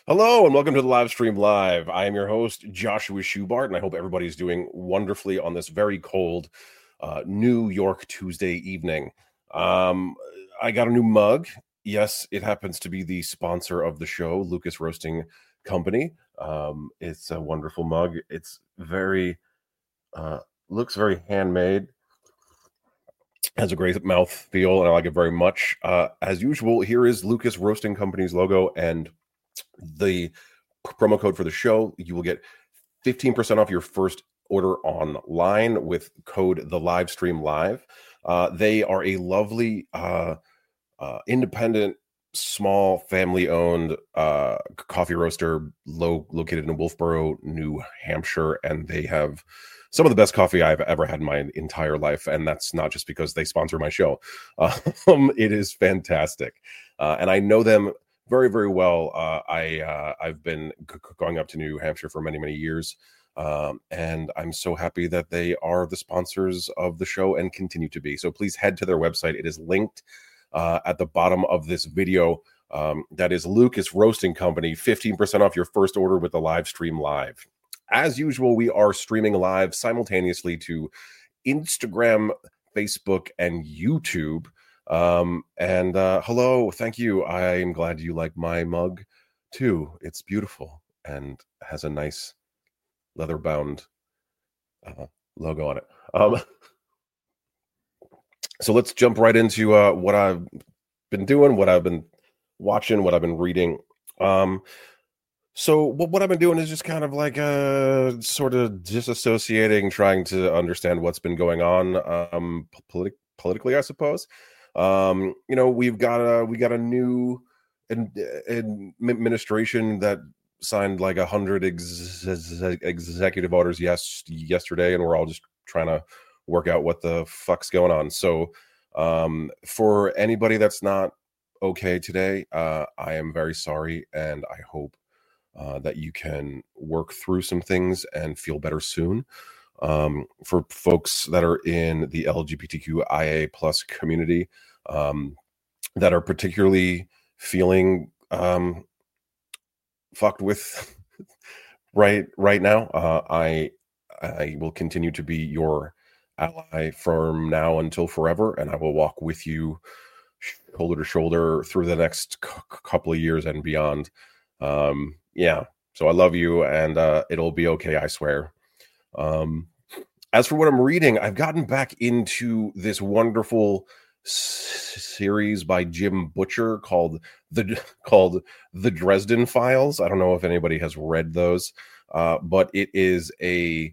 Hello and welcome to the live stream live. I am your host, Joshua Schubart, and I hope everybody's doing wonderfully on this very cold New York Tuesday evening. I got a new mug. Yes, it happens to be the sponsor of the show, Lucas Roasting Company. It's a wonderful mug. It's very, looks very handmade. Has a great mouth feel, and I like it very much. As usual, here is Lucas Roasting Company's logo and the promo code for the show. You will get 15% off your first order online with code the live stream live. They are a lovely independent, small, family-owned coffee roaster located in Wolfboro, New Hampshire, and they have some of the best coffee I've ever had in my entire life, and that's not just because they sponsor my show. It is fantastic, and I know them very, very well. I've been going up to New Hampshire for many, many years, and I'm so happy that they are the sponsors of the show and continue to be. So please head to their website. It is linked at the bottom of this video. That is Lucas Roasting Company, 15% off your first order with the live stream live. As usual, we are streaming live simultaneously to Instagram, Facebook, and YouTube. Hello, thank you. I'm glad you like my mug too. It's beautiful and has a nice leather-bound logo on it. So let's jump right into what I've been doing, what I've been watching, what I've been reading. So what I've been doing is just kind of like sort of disassociating, trying to understand what's been going on politically, I suppose. We've got a new administration that signed like 100 executive orders yesterday, and we're all just trying to work out what the fuck's going on. So for anybody that's not okay today, I am very sorry, and I hope that you can work through some things and feel better soon. For folks that are in the LGBTQIA plus community, that are particularly feeling fucked with right now, I will continue to be your ally from now until forever, and I will walk with you shoulder to shoulder through the next couple of years and beyond. So I love you, and it'll be okay, I swear. As for what I'm reading, I've gotten back into this wonderful series by Jim Butcher called the Dresden Files. I don't know if anybody has read those, but it is a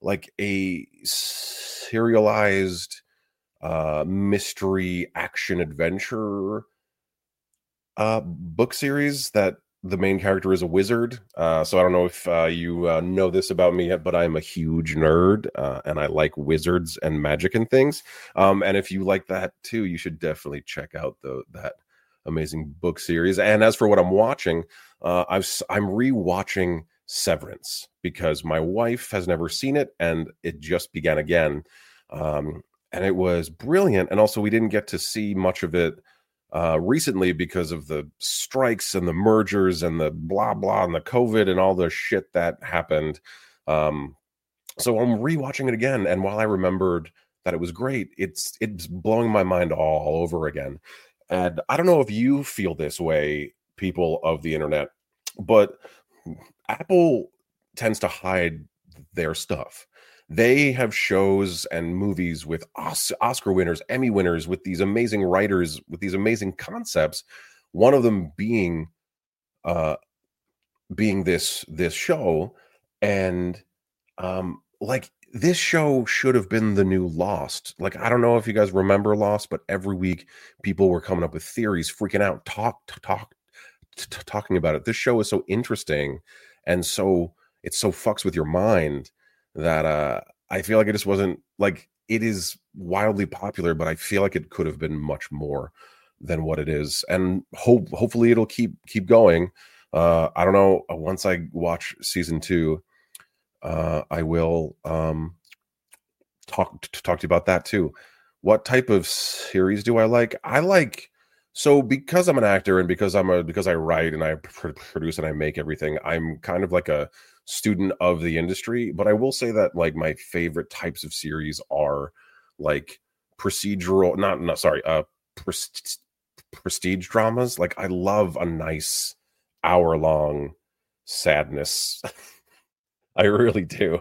serialized mystery action adventure book series that the main character is a wizard. So I don't know if you know this about me yet, but I'm a huge nerd, and I like wizards and magic and things. And if you like that too, you should definitely check out that amazing book series. And as for what I'm watching, I'm rewatching Severance because my wife has never seen it, and it just began again. And it was brilliant. And also, we didn't get to see much of it recently because of the strikes and the mergers and the blah blah and the COVID and all the shit that happened. So I'm rewatching it again, and while I remembered that it was great, it's blowing my mind all over again. And I don't know if you feel this way, people of the internet, but Apple tends to hide their stuff. They have shows and movies with Oscar winners, Emmy winners, with these amazing writers, with these amazing concepts. One of them being this show, and this show should have been the new Lost. Like, I don't know if you guys remember Lost, but every week people were coming up with theories, freaking out, talking about it. This show is so interesting, and so it so fucks with your mind that I feel like it just wasn't like, it is wildly popular, but I feel like it could have been much more than what it is. And hopefully it'll keep going. I don't know. Once I watch season 2, I will talk to you about that too. What type of series do I like? I like So because I'm an actor and because I write and I produce and I make everything, I'm kind of like a student of the industry. But I will say that like my favorite types of series are like procedural, not sorry, pres- prestige dramas. Like I love a nice hour long sadness. I really do.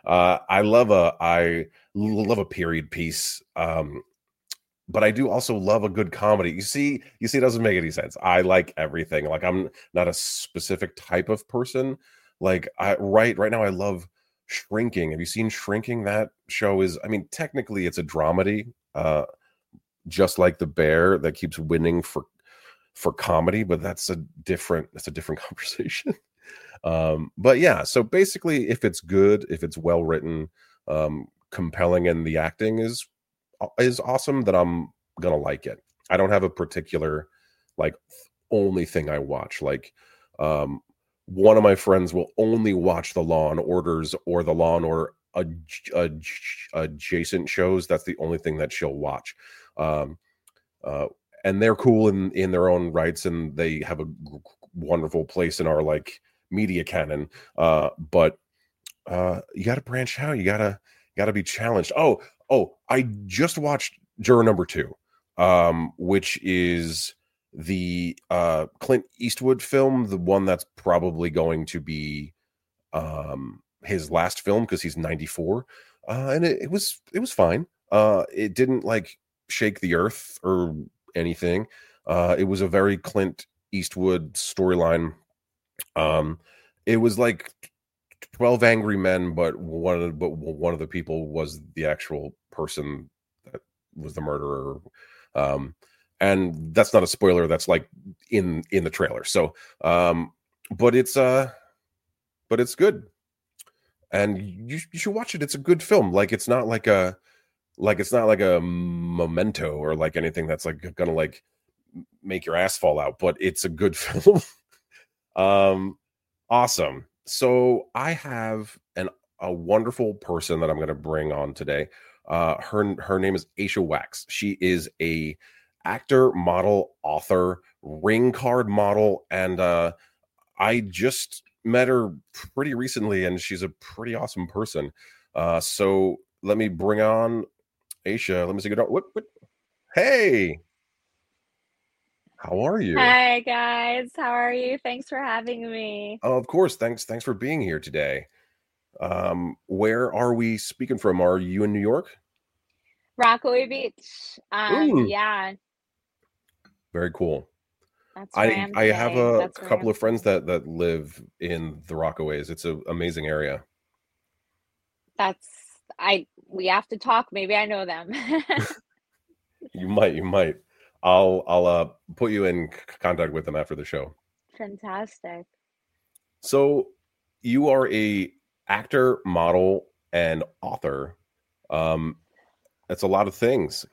I love a period piece. But I do also love a good comedy. It doesn't make any sense. I like everything. Like I'm not a specific type of person. Like right now I love Shrinking. Have you seen Shrinking? That show is, I mean, technically it's a dramedy, just like The Bear that keeps winning for comedy, but that's a different conversation. But yeah, so basically if it's good, if it's well written, compelling, and the acting is awesome, that I'm gonna like it. I don't have a particular like only thing I watch. Like um one of my friends will only watch the Law and Orders or the Law and Order adjacent shows. That's the only thing that she'll watch. Um uh and they're cool in their own rights, and they have a wonderful place in our like media canon. But you got to branch out. You got to be challenged. I just watched Juror Number Two, which is the Clint Eastwood film, the one that's probably going to be his last film because he's 94. And it was fine. It didn't like shake the earth or anything. It was a very Clint Eastwood storyline. Um, it was like 12 Angry Men, but one of the people was the actual person that was the murderer. Um, and that's not a spoiler. That's like in the trailer. So, but it's good, and you should watch it. It's a good film. Like it's not like a Memento or like anything that's like gonna like make your ass fall out. But it's a good film. um, Awesome. So I have a wonderful person that I'm going to bring on today. Her name is Aisha Wax. She is a actor, model, author, ring card model, and I just met her pretty recently, and she's a pretty awesome person. So let me bring on Aisha. Let me say good. Hey, how are you? Hi guys, how are you? Thanks for having me. Oh, of course. Thanks for being here today. Where are we speaking from? Are you in New York? Rockaway Beach. Mm, Yeah, very cool. that's where I I am I have today. a That's where I couple am of friends today. that live in the Rockaways. It's an amazing area. That's I we have to talk. Maybe I know them. You might. I'll put you in contact with them after the show. Fantastic. So you are a actor, model, and author. Um, that's a lot of things.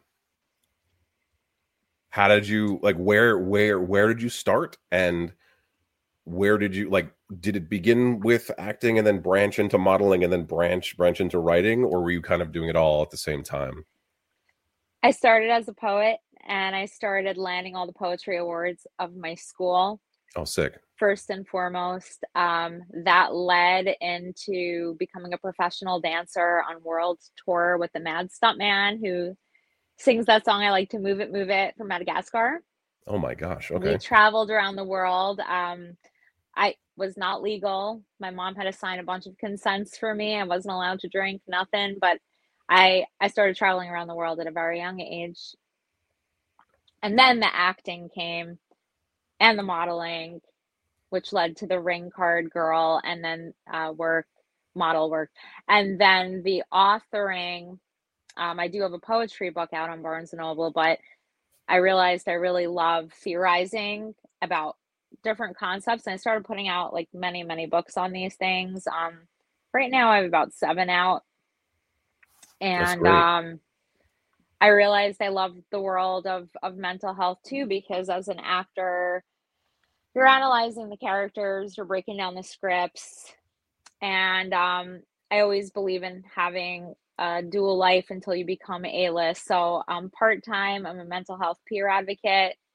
How did you like where did you start, and where did you like did it begin with acting and then branch into modeling and then branch into writing, or were you kind of doing it all at the same time? I started as a poet and I started landing all the poetry awards of my school Oh, sick. first and foremost. That led into becoming a professional dancer on world tour with the Mad Stuntman who sings that song I like to move it from Madagascar. Oh my gosh. We Okay. traveled around the world. I was not legal. My mom had to sign a bunch of consents for me. I wasn't allowed to drink, nothing, but I started traveling around the world at a very young age. And then the acting came and the modeling, which led to the ring card girl and then model work. And then the authoring. I do have a poetry book out on Barnes and Noble, but I realized I really love theorizing about different concepts, and I started putting out like many, many books on these things. Right now I have about seven out, That's and great. I realized I love the world of mental health too, because as an actor, you're analyzing the characters, you're breaking down the scripts, and I always believe in having a dual life until you become A list. So part time, I'm a mental health peer advocate.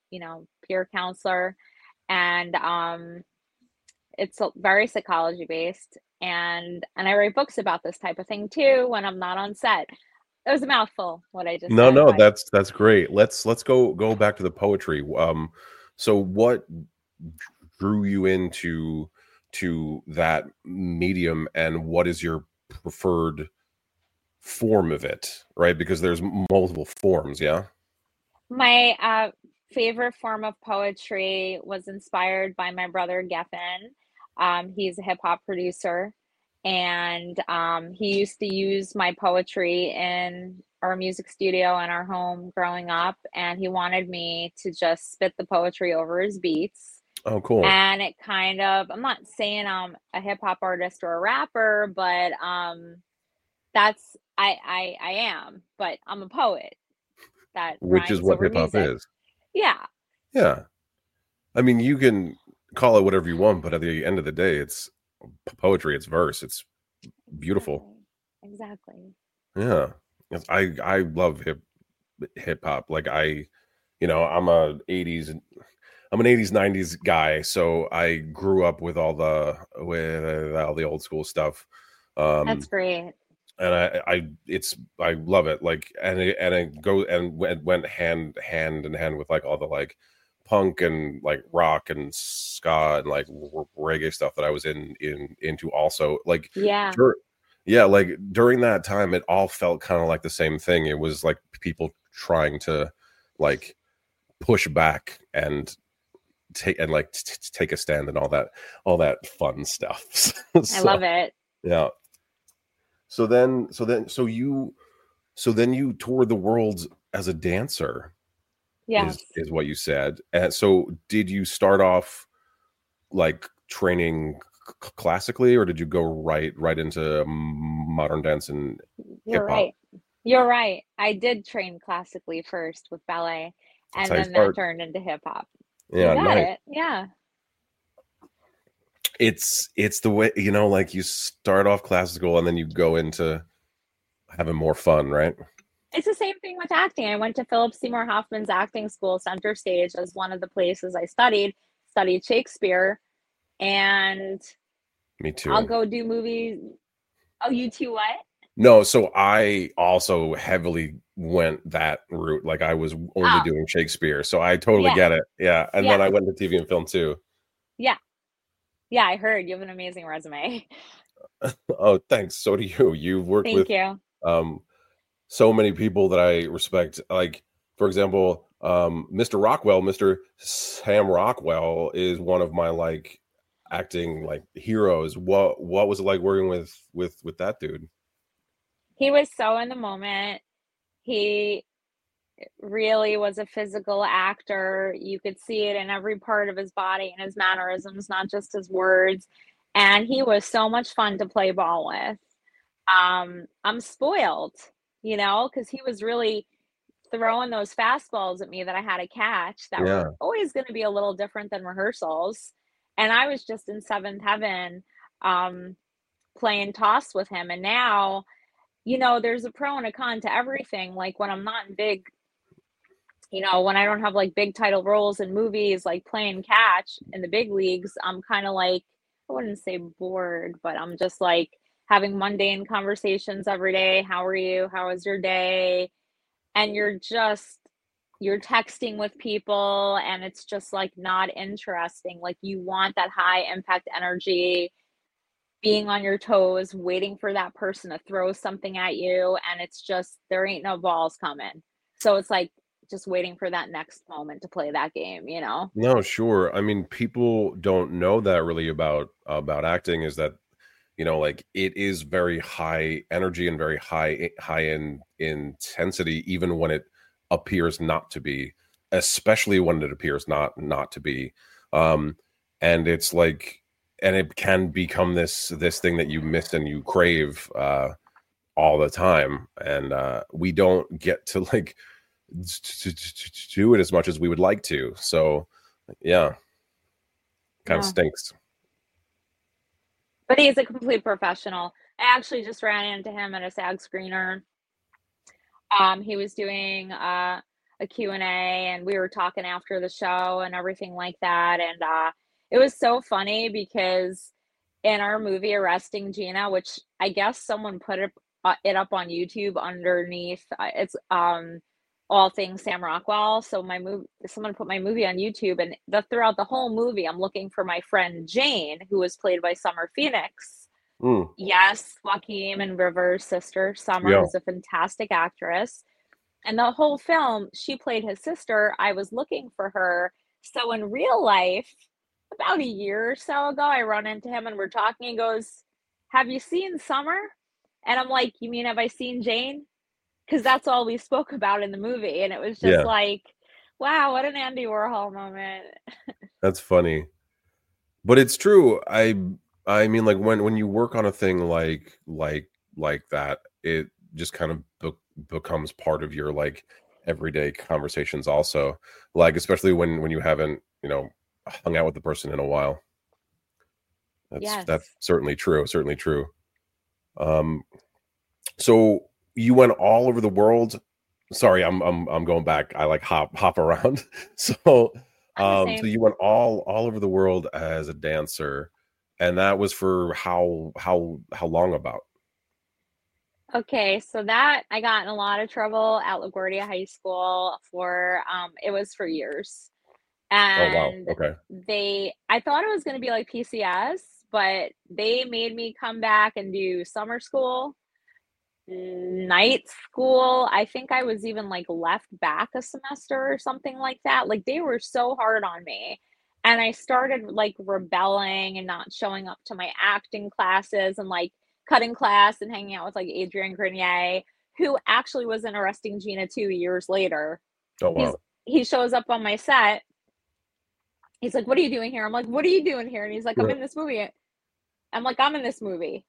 peer counselor, and it's very psychology based, and I write books about this type of thing too when I'm not on set. It was a mouthful what I just No, said, no, but that's great. Let's go back to the poetry. So what drew you into that medium, and what is your preferred form of it, right? Because there's multiple forms, yeah. my favorite form of poetry was inspired by my brother Geffen. He's a hip hop producer, and he used to use my poetry in our music studio in our home growing up. And he wanted me to just spit the poetry over his beats. Oh, cool. And it kind of, I'm not saying I'm a hip hop artist or a rapper, but that's I am, but I'm a poet that Which is rhymes what over hip hop music. is. Yeah. Yeah. I mean, you can call it whatever you want, but at the end of the day, it's poetry, it's verse, it's beautiful. Exactly. Yeah. Yes, I love hip hop. Like I'm a 80s I'm an 80s 90s guy, so I grew up with all the old school stuff. That's Um great. and I love it, like, and it goes and went hand in hand with like all the like punk and like rock and ska and like reggae stuff that I was into also, like, Yeah. yeah, like during that time it all felt kind of like the same thing. It was like people trying to like push back and take a stand and all that fun stuff. I So love it. yeah. So then you toured the world as a dancer, is Yes. what you said. And so did you start off like training classically, or did you go right into modern dance and hip You're hop? right. You're right. I did train classically first with ballet, That's and how you then that start. turned into hip hop. You Yeah, got nice. it. Yeah. It's the way, like you start off classical and then you go into having more fun, right? It's the same thing with acting. I went to Philip Seymour Hoffman's acting school, Center Stage, as one of the places I studied Shakespeare, and Me I'll too. go do movies. Oh, you too, what? No, so I also heavily went that route. Like I was only Oh, doing Shakespeare, so I totally yeah. get it. Yeah, and then Yeah. I went to TV and film too. Yeah. Yeah. I heard you have an amazing resume. Oh, thanks. So do you. You've worked Thank with you. um so many people that I respect. Like, for example, Mr. Rockwell, Mr. Sam Rockwell is one of my like acting like heroes. What was it like working with that dude? He was so in the moment. He really was a physical actor. You could see it in every part of his body and his mannerisms, not just his words. And he was so much fun to play ball with. I'm spoiled, because he was really throwing those fastballs at me that I had to catch that were Yeah, always going to be a little different than rehearsals. And I was just in seventh heaven, um, playing toss with him. And now, there's a pro and a con to everything. Like when I'm not in big, when I don't have like big title roles in movies, like playing catch in the big leagues, I'm kind of like, I wouldn't say bored, but I'm just like having mundane conversations every day. How are you? How was your day? And you're texting with people, and it's just like not interesting. Like you want that high impact energy, being on your toes, waiting for that person to throw something at you, and it's just there ain't no balls coming. So it's like just waiting for that next moment to play that game. no, sure. I mean, people don't know that really about acting, is that like it is very high energy and very high in intensity, even when it appears not to be, especially when it appears not to be. um and it's like, and it can become this thing that you miss and you crave all the time, and we don't get to like to do it as much as we would like to. So yeah, kind of No. stinks. But he's a complete professional. I actually just ran into him at a SAG screener. He was doing a Q&A, and we were talking after the show and everything like that. And it was so funny because in our movie Arresting Gina, which I guess someone put it up on YouTube underneath, it's all things Sam Rockwell. So someone put my movie on YouTube, and throughout the whole movie, I'm looking for my friend Jane, who was played by Summer Phoenix. Mm, Yes, Joaquin and Rivers' sister, Summer, yeah. who's a fantastic actress. And the whole film, she played his sister. I was looking for her. So in real life, about a year or so ago, I run into him and we're talking. He goes, "Have you seen Summer?" And I'm like, "You mean have I seen Jane?" Because that's all we spoke about in the movie. And it was just Yeah. like, wow, what an Andy Warhol moment. That's funny. But it's true. I mean, like when you work on a thing like that, it just kind of becomes part of your like everyday conversations also. Like especially when you haven't, hung out with the person in a while. That's Yes. certainly true, certainly true. Um so you went all over the world. Sorry, I'm going back. I like hop around. So I'm the so same. you went all over the world as a dancer, and that was for how long about? Okay, so that I got in a lot of trouble at LaGuardia High School for it was for years. Oh wow. And Okay. I thought it was going to be like PCS, but they made me come back and do summer school, night school. I think I was even like left back a semester or something like that. Like they were so hard on me. And I started like rebelling and not showing up to my acting classes and like cutting class and hanging out with like Adrian Grenier, who actually was in Arresting Gina 2 years later. Oh He's wow. he shows up on my set. He's like, "What are you doing here?" I'm like, "What are you doing here?" And he's like, "I'm Right. in this movie." I'm like, "I'm in this movie."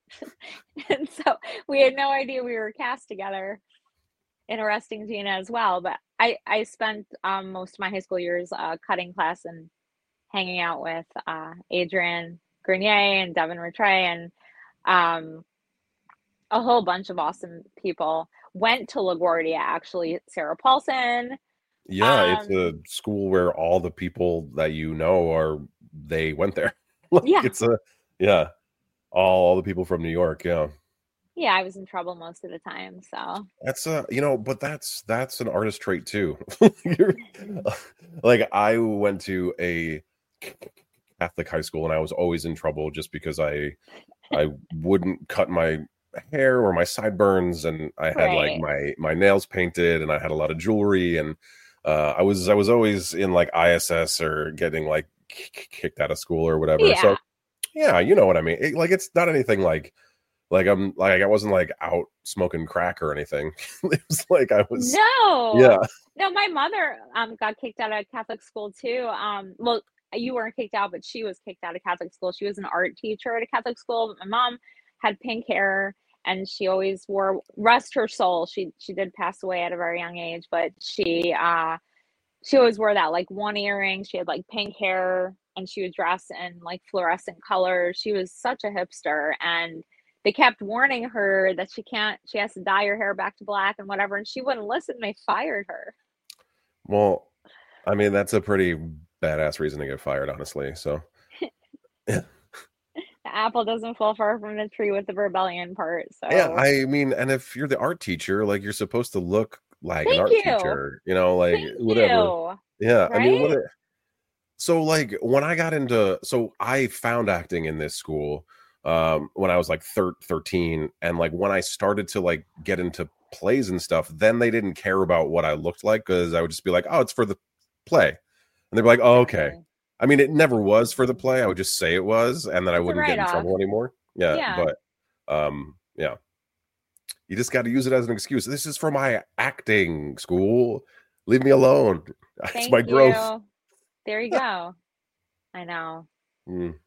And so we had no idea we were cast together in Arresting Gina as well. But I spent most of my high school years cutting class and hanging out with Adrian Grenier and Devin Rattray and um, a whole bunch of awesome people. Went to LaGuardia actually. Sarah Paulson. Yeah, it's Um, a school where all the people that they went there. Like yeah, it's a yeah, all the people from New York. Yeah. yeah. I was in trouble most of the time. So That's but that's an artist trait too. You're- like I went to a Catholic high school and I was always in trouble just because I wouldn't cut my hair or my sideburns, and I had like right. my nails painted, and I had a lot of jewelry, and I was always in like ISS or getting like kicked out of school or whatever. So Yeah. yeah, you know what I mean. Like it's not anything like I wasn't like out smoking crack or anything. It was like I was yeah. No. No, my mother got kicked out of Catholic school too. Well, you weren't kicked out, but she was kicked out of Catholic school. She was an art teacher at a Catholic school. But my mom had pink hair and she always wore, rest her soul. She did pass away at a very young age, but she always wore that like one earring. She had like pink hair and she would dress in like fluorescent colors. She was such a hipster, and they kept warning her that she has to dye her hair back to black and whatever, and she wouldn't listen. They fired her. Well, I mean that's a pretty badass reason to get fired, honestly. So yeah. The apple doesn't fall far from the tree with the rebellion part. Yeah, So I mean, and if you're the art teacher, like you're supposed to look like an thank art you. teacher, like Thank whatever. you. Yeah, I mean, Right? so like when I got into, so I found acting in this school when I was like 13, and like when I started to like get into plays and stuff, then they didn't care about what I looked like because I would just be like, oh, it's for the play, and they'd be like, oh, okay. Exactly. I mean, it never was for the play. I would just say it was, and then I It's a wouldn't get write in off. trouble anymore. Yeah, Yeah. but yeah, you just got to use it as an excuse. This is for my acting school. Leave me alone. It's my Thank growth. you. There you go. I know. Mm.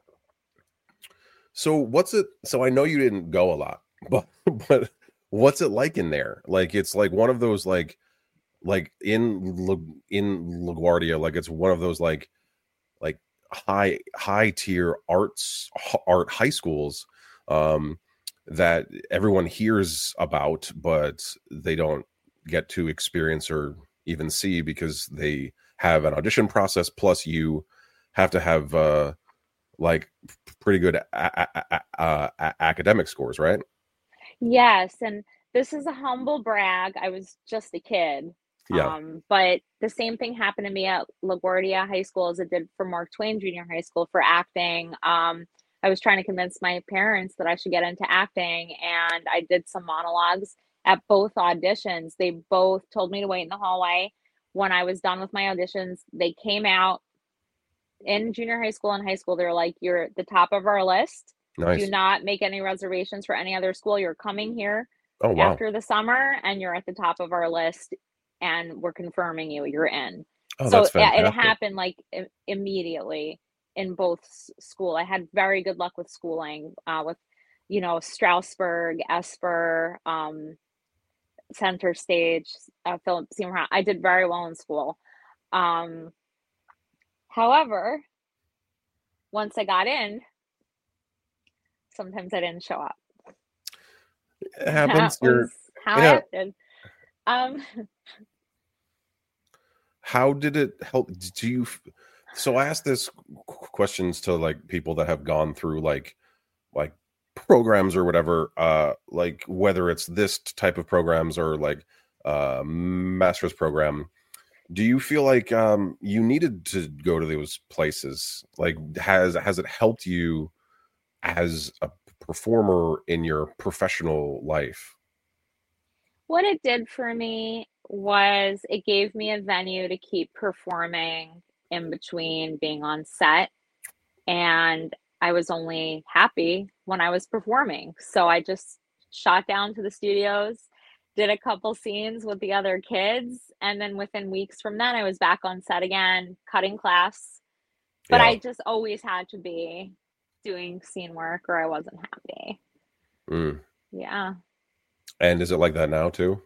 So what's it? So I know you didn't go a lot, but but what's it like in there? Like it's like one of those like in LaGuardia, like it's one of those like high tier art high schools um that everyone hears about, but they don't get to experience or even see because they have an audition process. Plus, you have to have like pretty good academic scores, right? Yes, and this is a humble brag. I was just a kid. Yeah. But the same thing happened to me at LaGuardia High School as it did for Mark Twain Junior High School for acting. I was trying to convince my parents that I should get into acting, and I did some monologues at both auditions. They both told me to wait in the hallway. When I was done with my auditions, they came out in junior high school and high school. They're like, "You're at the top of our list. Do Nice. not make any reservations for any other school. You're coming here Oh, wow. after the summer and you're at the top of our list and we're confirming you're in." Oh, So that's it fantastic. happened like immediately in both school. I had very good luck with schooling, with, Strasbourg, Esper, Center Stage, Philip Seymour. I did very well in school. Um, However, once I got in, sometimes I didn't show up. It That happens. was how I Yeah. acted. Um, How did it help? So I asked this questions to like people that have gone through like programs or whatever, like whether it's this type of programs or like master's program. Do you feel like you needed to go to those places? Like has it helped you as a performer in your professional life? what it did for me was it gave me a venue to keep performing in between being on set, and I was only happy when I was performing. So I just shot down to the studios, did a couple scenes with the other kids, and then within weeks from then, I was back on set again, cutting class. But Yeah. I just always had to be doing scene work or I wasn't happy. Mm. Yeah. And is it like that now too?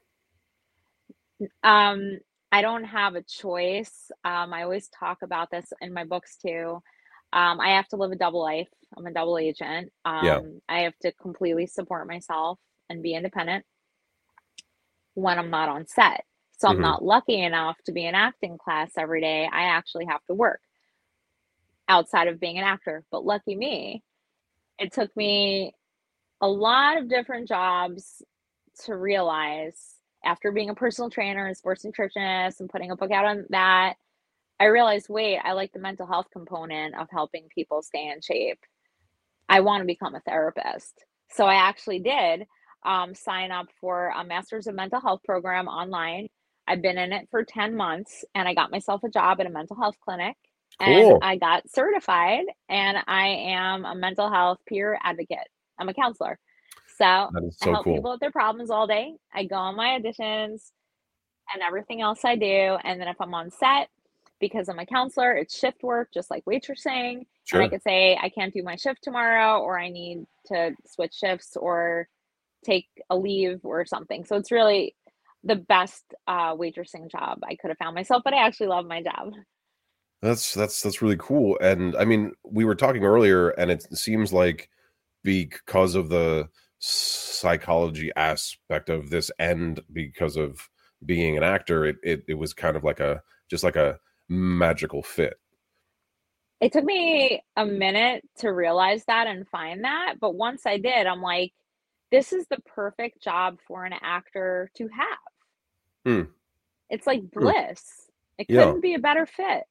Um, I don't have a choice. I always talk about this in my books too. I have to live a double life. I'm a double agent. Yeah. I have to completely support myself and be independent when I'm not on set. So I'm Hmm. not lucky enough to be in acting class every day. I actually have to work outside of being an actor. But lucky me, it took me a lot of different jobs to realize after being a personal trainer and sports nutritionist and putting a book out on that, I realized, wait, I like the mental health component of helping people stay in shape. I want to become a therapist. So I actually did sign up for a master's of mental health program online. I've been in it for 10 months and I got myself a job at a mental health clinic and Cool. I got certified and I am a mental health peer advocate. I'm a counselor. So That is I so help cool. people with their problems all day. I go on my auditions and everything else I do. And then if I'm on set, because I'm a counselor, it's shift work, just like waitressing. And I Sure. could say, I can't do my shift tomorrow, or I need to switch shifts or take a leave or something. So it's really the best waitressing job I could have found myself, but I actually love my job. That's really cool. And I mean, we were talking earlier, and it seems like because of the psychology aspect of this, and because of being an actor, it was kind of like a just like a magical fit. It took me a minute to realize that and find that, but once I did, I'm like, this is the perfect job for an actor to have. Hmm. It's like Hmm. bliss. It Yeah. couldn't be a better fit.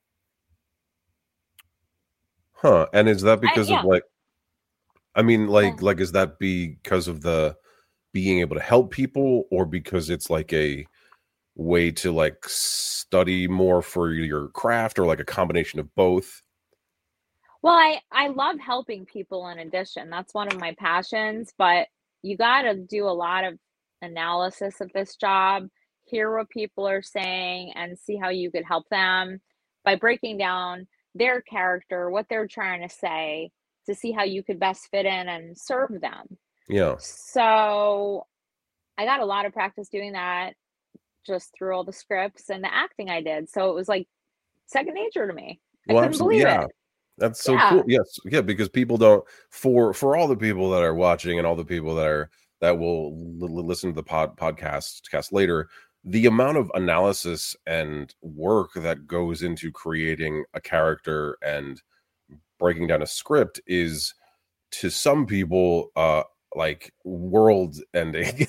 Huh. And is that I because of yeah. like, I mean, Well, is that because of the being able to help people, or because it's like a way to like study more for your craft, or like a combination of both? I love helping people in addition. That's one of my passions, but you got to do a lot of analysis of this job, hear what people are saying, and see how you could help them by breaking down their character, what they're trying to say, to see how you could best fit in and serve them. Yeah. So I got a lot of practice doing that just through all the scripts and the acting I did. So it was like second nature to me. I Well, couldn't absolutely. believe Yeah. it. That's so cool. Yeah. Yes. Yeah, because people don't, for all the people that are watching and all the people that will listen to the podcast cast later, the amount of analysis and work that goes into creating a character and breaking down a script is, to some people, like world ending.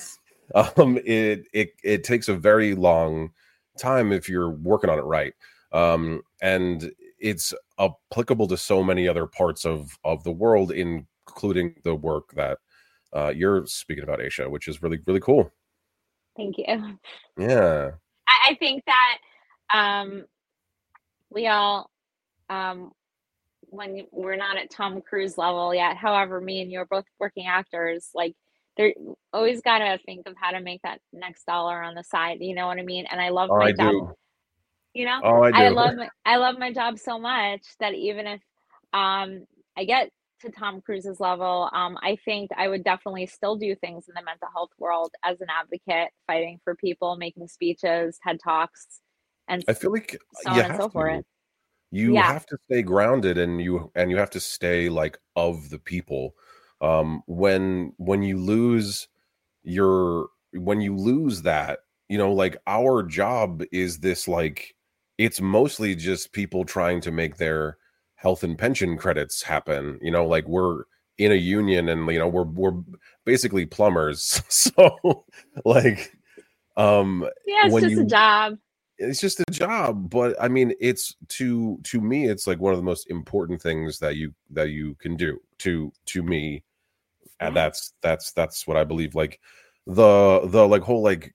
It takes a very long time if you're working on it right. And it's applicable to so many other parts of the world, including the work that you're speaking about, Aisha, which is really, really cool. Thank you. Yeah. I think that we all, um, when we're not at Tom Cruise level yet, however, me and you are both working actors, like they're always got to think of how to make that next dollar on the side. You know what I mean? And I love Oh, my I job. do. You know, Oh, I do. I love my job so much that even if I get to Tom Cruise's level, I think I would definitely still do things in the mental health world as an advocate, fighting for people, making speeches, TED Talks, and I feel like so you on and have so forth. to. You Yeah. have to stay grounded, and you have to stay like of the people. When you lose your when you lose that, like our job is this, like it's mostly just people trying to make their health and pension credits happen. Like we're in a union, and we're basically plumbers. So like Yeah, it's when just a you job. it's just a job, but I mean, it's to me, it's like one of the most important things that you can do to me. And Yeah. that's what I believe. Like the like whole like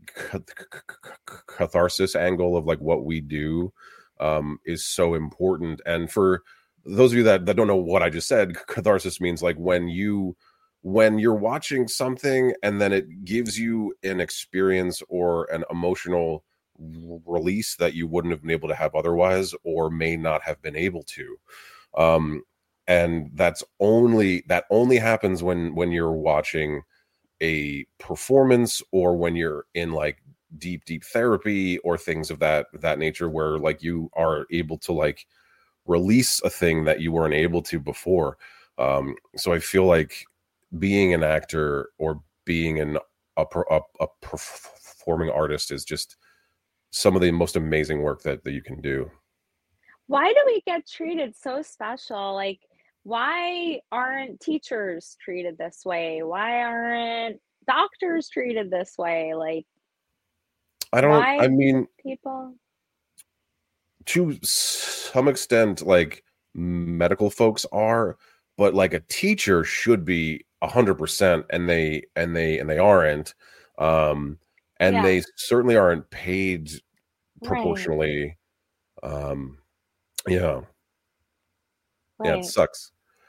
catharsis angle of like what we do is so important. And for those of you that don't know what I just said, catharsis means like when you're watching something and then it gives you an experience or an emotional release that you wouldn't have been able to have otherwise, or may not have been able to. um and that only happens when you're watching a performance, or when you're in like deep therapy or things of that nature, where like you are able to like release a thing that you weren't able to before. So I feel like being an actor or being a performing artist is just some of the most amazing work that you can do. Why do we get treated so special? Like, why aren't teachers treated this way? Why aren't doctors treated this way? Like, I why do mean, people? to some extent, like medical folks are, but like a teacher should be 100%, and they aren't. um and Yeah, they certainly aren't paid right, proportionally. um yeah. Yeah, it right. sucks.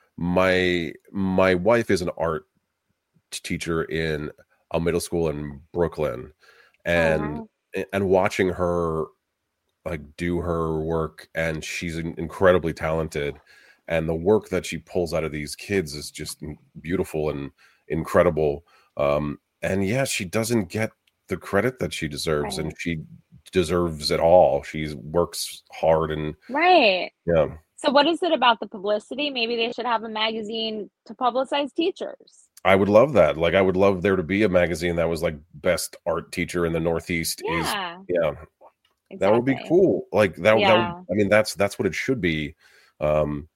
My wife is an art teacher in a middle school in Brooklyn, Oh, and wow. watching her like do her work, and she's incredibly talented, and the work that she pulls out of these kids is just beautiful and incredible. And yeah, she doesn't get the credit that she deserves, and Right, she deserves it all. She works hard, and right. yeah. So, what is it about the publicity? Maybe they should have a magazine to publicize teachers. I would love that. Like, I would love there to be a magazine that was like best art teacher in the Northeast is, Yeah, yeah, that would be exactly. cool. Like that would, Yeah. I mean, that's what it should be. Um,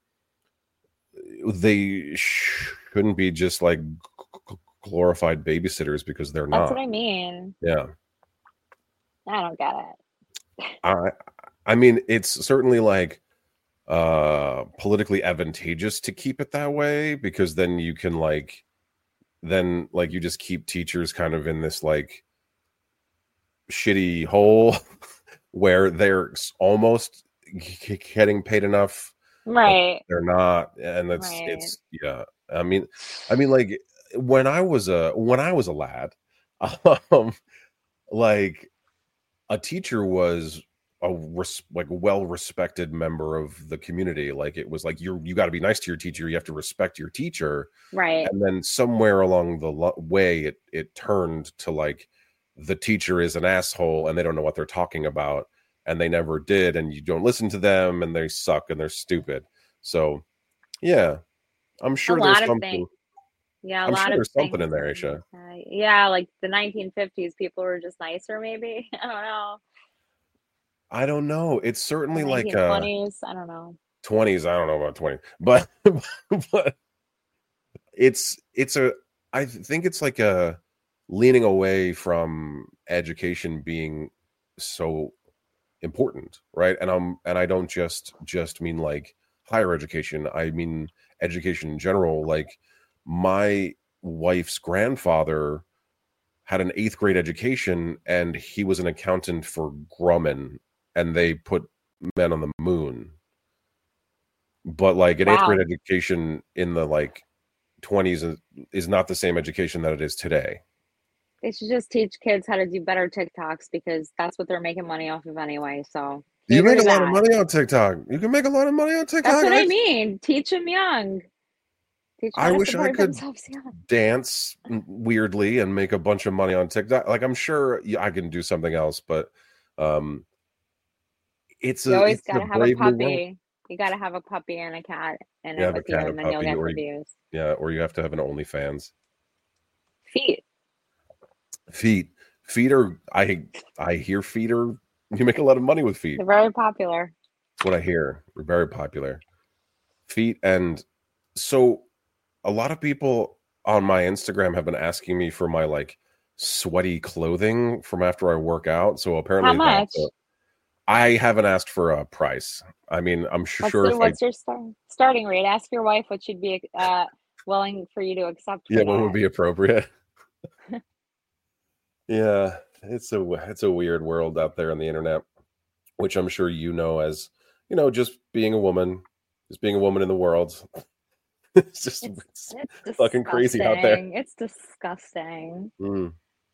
they shouldn't be just like glorified babysitters, because they're That's what not. I mean. Yeah. I don't get it. I I mean, it's certainly like politically advantageous to keep it that way, because then you can like then like you just keep teachers kind of in this like shitty hole where they're almost getting paid enough, but Right, they're not. And right. it's yeah. I mean like when I was a lad, um like a teacher was like a well respected member of the community. Like it was like you got to be nice to your teacher, you have to respect your teacher. Right. And then somewhere along the way, it turned to like the teacher is an asshole and they don't know what they're talking about, and they never did, and you don't listen to them, and they suck and they're stupid. So yeah, I'm A sure there's lot of things. something. Yeah, a I'm lot sure of there's something things in there, are Aisha. yeah, like the 1950s, people were just nicer, maybe. I don't know. I don't know. It's The certainly like 1920s, I don't know. 20s. I don't know about 20, but but it's a I think it's like a leaning away from education being so important, right? And I don't just mean like higher education. I mean education in general. Like my wife's grandfather had an eighth grade education, and he was an accountant for Grumman, and they put men on the moon. But like an eighth grade Wow. education in the like 20s is not the same education that it is today. They should just teach kids how to do better TikToks because that's what they're making money off of anyway. So You can't make agree a to lot of that. money on TikTok. You can make a lot of money on That's TikTok. what I mean. Teach them young. Teach them I how to wish I support could themselves young. dance weirdly and make a bunch of money on TikTok. Like I'm sure I can do something else, but um You always it's a gotta have a brave new world. puppy. You gotta have a puppy and a cat in You it have a with you, cat, a and then you'll puppy, get or the views. yeah, or you have to have an OnlyFans. Feet. Feet. Feet are I hear feet are you make a lot of money with feet. They're very popular. That's what I hear. They're very popular. Feet. And so a lot of people on my Instagram have been asking me for my like sweaty clothing from after I work out. So How apparently much? I haven't asked for a price. I mean, I'm sure if I What's your starting rate? Ask your wife what she'd be willing for you to accept yeah, for what would that. be appropriate? Yeah, it's a weird world out there on the internet, which I'm sure you know as, just being a woman, just being a woman in the world. It's just it's It's fucking crazy out there. disgusting. It's disgusting. Mm.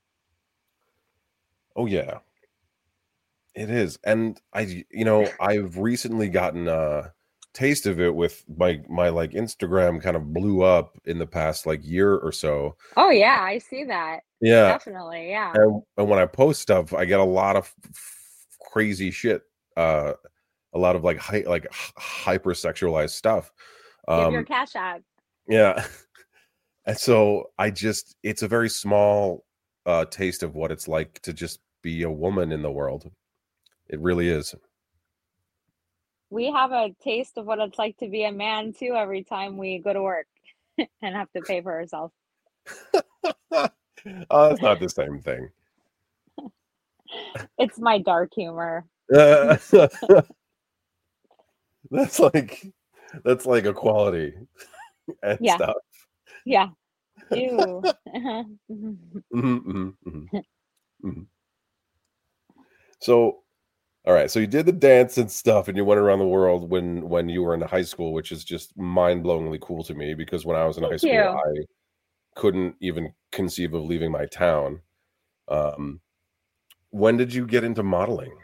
Oh yeah, it is. And I've recently gotten a taste of it with my like Instagram kind of blew up in the past like year or so. Oh yeah, I see that. Yeah, Definitely, yeah. and when I post stuff, I get a lot of crazy shit. A lot of like hyper sexualized stuff. Give your Um, cash app. yeah, and so it's a very small taste of what it's like to just be a woman in the world. It really is. We have a taste of what it's like to be a man too every time we go to work and have to pay for ourselves. It's not the same thing. It's my dark humor. Uh, that's like equality and Yeah, stuff. yeah. Ew. Mhm, mhm, mhm. So, all right. So you did the dance and stuff, and you went around the world when you were in high school, which is just mind-blowingly cool to me because when I was in high Thank school, you. I couldn't even conceive of leaving my town. Um, when did you get into modeling?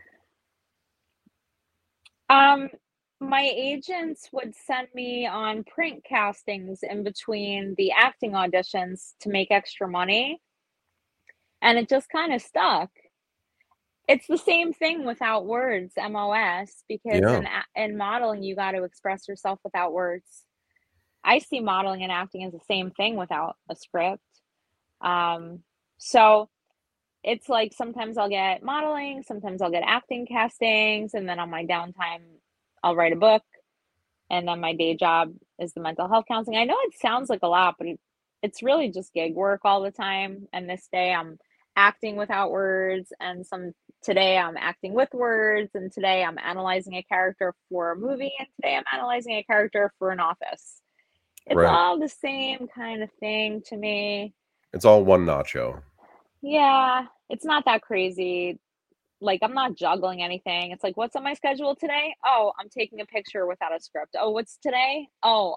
Um, my agents would send me on print castings in between the acting auditions to make extra money, and it just kind of stuck. It's the same thing without words, MOS, because Yeah, in modeling you got to express yourself without words. I see modeling and acting as the same thing without a script. Um, so it's like sometimes I'll get modeling, sometimes I'll get acting castings, and then on my downtime, I'll write a book. And then my day job is the mental health counseling. I know it sounds like a lot, but it's really just gig work all the time. And this day I'm acting without words, and today I'm acting with words, and today I'm analyzing a character for a movie, and today I'm analyzing a character for an office. It's right. all the same kind of thing to me. It's all one nacho. Yeah, it's not that crazy. Like, I'm not juggling anything. It's like, what's on my schedule today? Oh, I'm taking a picture without a script. Oh, what's today? Oh,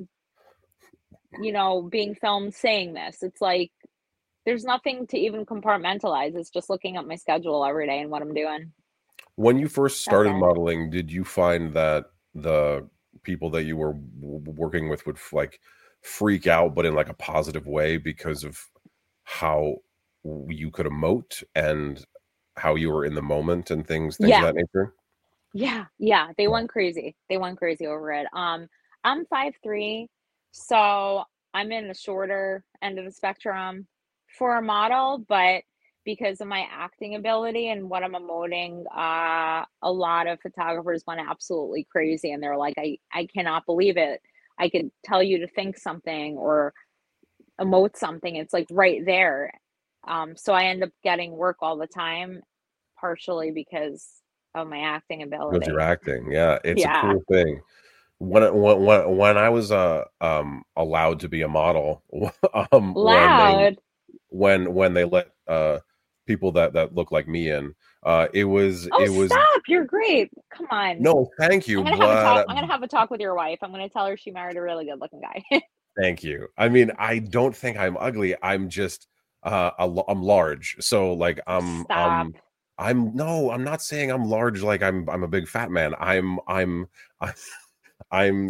being filmed saying this. It's like there's nothing to even compartmentalize. It's just looking at my schedule every day and what I'm doing. When you first That's started it. modeling, did you find that the people that you were working with would like freak out, but in like a positive way because of how you could emote and how you were in the moment and things of Yeah, that nature? yeah. They went crazy. They went crazy over it. I'm 5'3", so I'm in the shorter end of the spectrum for a model, but because of my acting ability and what I'm emoting, a lot of photographers went absolutely crazy and they're like, I cannot believe it. I could tell you to think something or emote something. It's like right there. So I end up getting work all the time, partially because of my acting Because you're ability. acting. Yeah, it's a Yeah. cool thing. When I was allowed to be a model, when Loud. they let people that look like me in, Oh, it was stop. You're great. Come on. no, thank you, I'm gonna have a but talk. I'm gonna have a talk with your wife. I'm gonna tell her she married a really good looking guy. thank you. I mean, I don't think I'm ugly. I'm just I'm large. So like Stop. I'm no, I'm not saying I'm large like I'm a big fat man. I'm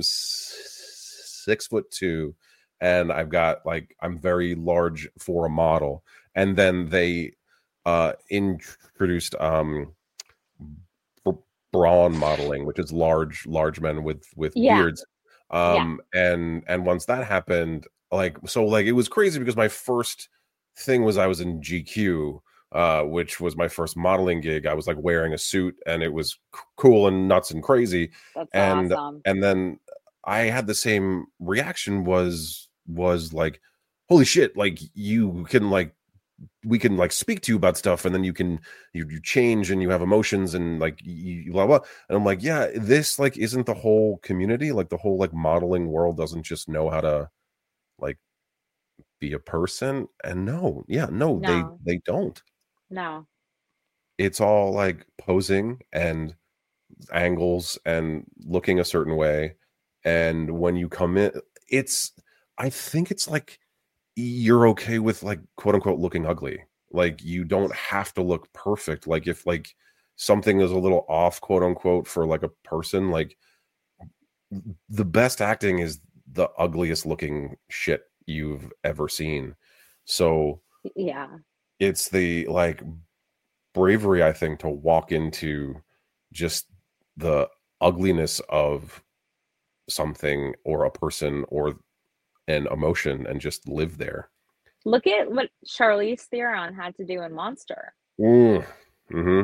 6'2", and I've got like I'm very large for a model. And then they introduced br- brawn modeling, which is large men with Yeah. beards. Yeah. And once that happened, like it was crazy because my first thing was I was in GQ, which was my first modeling gig. I was like wearing a suit and it was cool and nuts and crazy. That's And awesome. and then I had the same reaction was like, holy shit, like you can like we can like speak to you about stuff, and then you change and you have emotions and like you blah blah. And I'm like, yeah, this like isn't the whole community, like the whole like modeling world doesn't just know how to like be a person. And no, yeah, no, No. they don't. No. It's all like posing and angles and looking a certain way. And when you come in, it's I think it's like you're okay with like quote unquote looking ugly. Like you don't have to look perfect. Like if like something is a little off, quote unquote, for like a person, like the best acting is the ugliest looking shit you've ever seen. So Yeah. it's the like bravery, I think, to walk into just the ugliness of something or a person or an emotion and just live there. Look at what Charlize Theron had to do in Monster. Mm-hmm.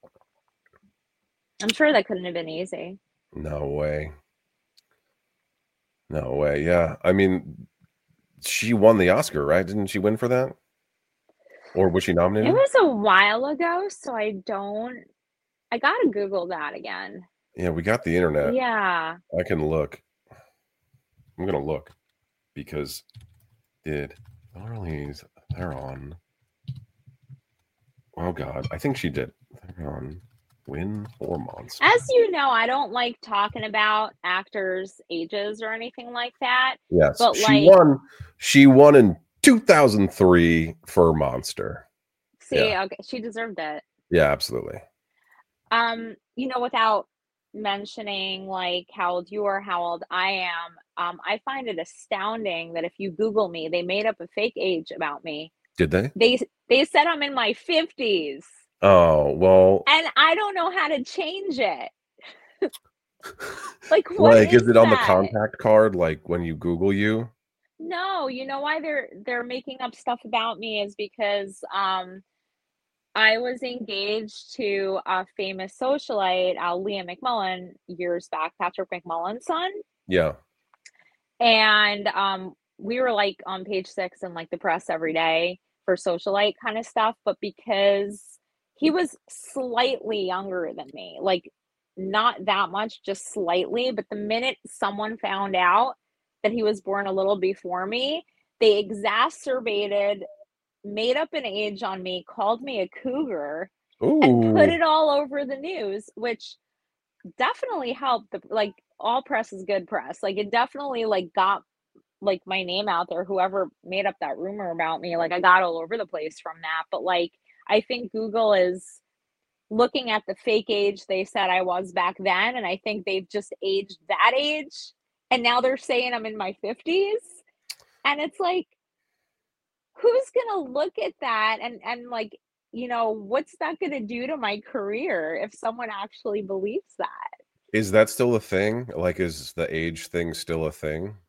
I'm sure that couldn't have been easy. No way. No way. Yeah. I mean, she won the Oscar, right? Didn't she win for that? Or was she It nominated? was a while ago, so I gotta Google that again. Yeah, we got the internet. Yeah. I can look. I'm gonna look because did Charlize Theron? Oh God, I think she did. Theron win for Monster. As you know, I don't like talking about actors' ages or anything like that. Yes, But she like, won. She won in 2003 for Monster. see, Yeah, okay, she deserved it. yeah, absolutely. Without mentioning like how old you are, how old I am, I find it astounding that if you Google me, they made up a fake age about me. Did they? They said I'm in my 50s, Oh well. and I don't know how to change it. Like, what Like, is is it on the that? contact card? Like when you Google you? No, you know why they're making up stuff about me is because I was engaged to a famous socialite, Liam McMullen, years back, Patrick McMullen's son. Yeah. And we were like on page six in like the press every day for socialite kind of stuff. But because he was slightly younger than me, like not that much, just slightly. But the minute someone found out that he was born a little before me, they exacerbated, made up an age on me, called me a cougar, and put Ooh. it all over the news, which definitely helped. The like all press is good press. Like it definitely like got like my name out there. Whoever made up that rumor about me, like I got all over the place from that. But like I think Google is looking at the fake age they said I was back then, and I think they've just aged that age, and now they're saying I'm in my 50s, and it's like, who's gonna look at that and like, what's that gonna do to my career if someone actually believes that? Is that still a thing? Like, is the age thing still a thing?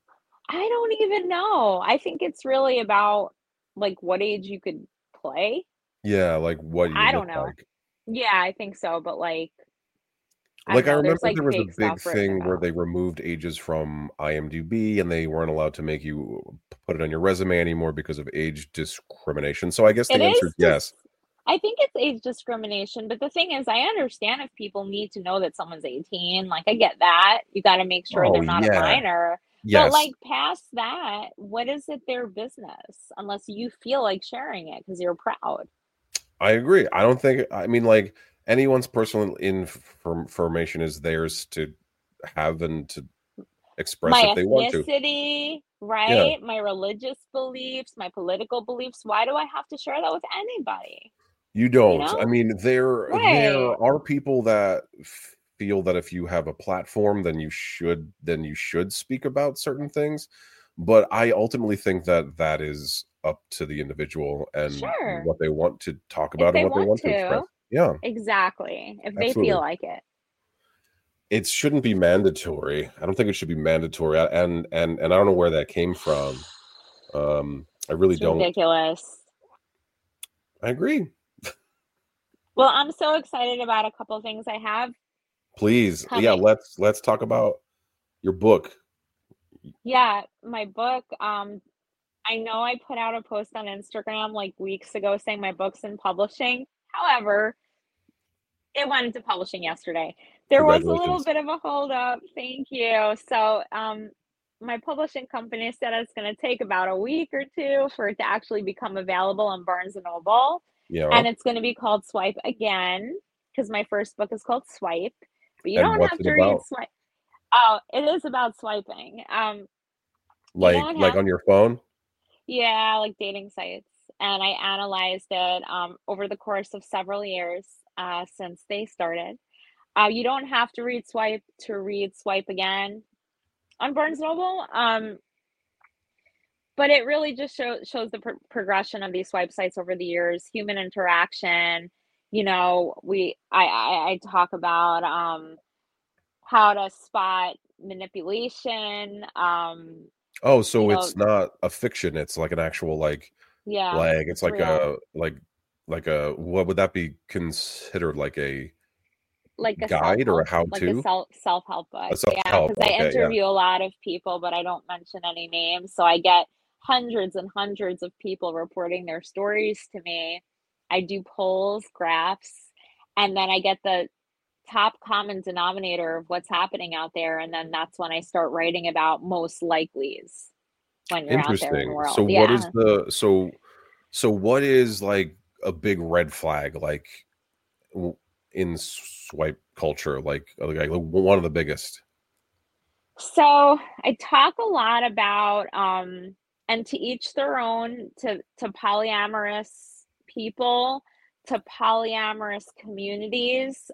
I don't even know. I think it's really about like what age you could play. Yeah, like what you I don't look know. like. Yeah, I think so, but like I don't Like, I know. There's remember like there was a fake big stuff written thing where about. they removed ages from IMDb, and they weren't allowed to make you put it on your resume anymore because of age discrimination. So I guess It the answer is is yes. just I think it's age discrimination, but the thing is I understand if people need to know that someone's 18, like I get that. You got to make sure Oh, they're not a yeah. minor. But Yes. like past that, what is it their business unless you feel like sharing it because you're proud? I agree. I don't think I mean, like, anyone's personal information is theirs to have and to express if My they want to. ethnicity, Yeah. right? My religious beliefs, my political beliefs. Why do I have to share that with anybody? You You don't. I know? mean, there Right. are people that feel that if you have a platform, then you should speak about certain things. But I ultimately think that that is up to the individual and Sure. what they want to talk If about and they what they want want to express. to. Yeah, Exactly. If they feel absolutely. like it. It shouldn't be mandatory. I don't think it should be mandatory. And I don't know where that came from. I really It's don't. ridiculous. I agree. Well, I'm so excited about a couple things I have Please, yeah, coming. let's talk about your book. Yeah, my book. I know I put out a post on Instagram like weeks ago saying my book's in publishing. However, it went into publishing yesterday. There was a little Congratulations. bit of a hold up. Thank you. So, my publishing company said it's going to take about a week or two for it to actually become available on Barnes and Noble, Yeah. and it's going to be called Swipe Again because my first book is called Swipe, but you And don't what's have it to read about? Swipe. Oh, it is about swiping. You don't Like have, on your phone? yeah, like dating sites, and I analyzed it over the course of several years since they started. You don't have to read Swipe to read Swipe Again on Barnes Noble, but it really just shows the progression of these swipe sites over the years, human interaction. You know, I talk about how to spot manipulation. Oh, You so know, it's not a fiction, it's like an actual yeah, like it's it's real, like a what would that be considered, like a like a self guide or help, a how like a to? self help book. A Yeah, self-help. because I Okay, yeah. interview a lot of people, but I don't mention any names, so I get hundreds and hundreds of people reporting their stories to me. I do polls, graphs, and then I get the top common denominator of what's happening out there, and then that's when I start writing about most likelies when you're out there in the Interesting. So world. what is Yeah. what is like a big red flag like w- in swipe culture, like one of the biggest? So I talk a lot about and to each their own, to polyamorous people, to polyamorous communities.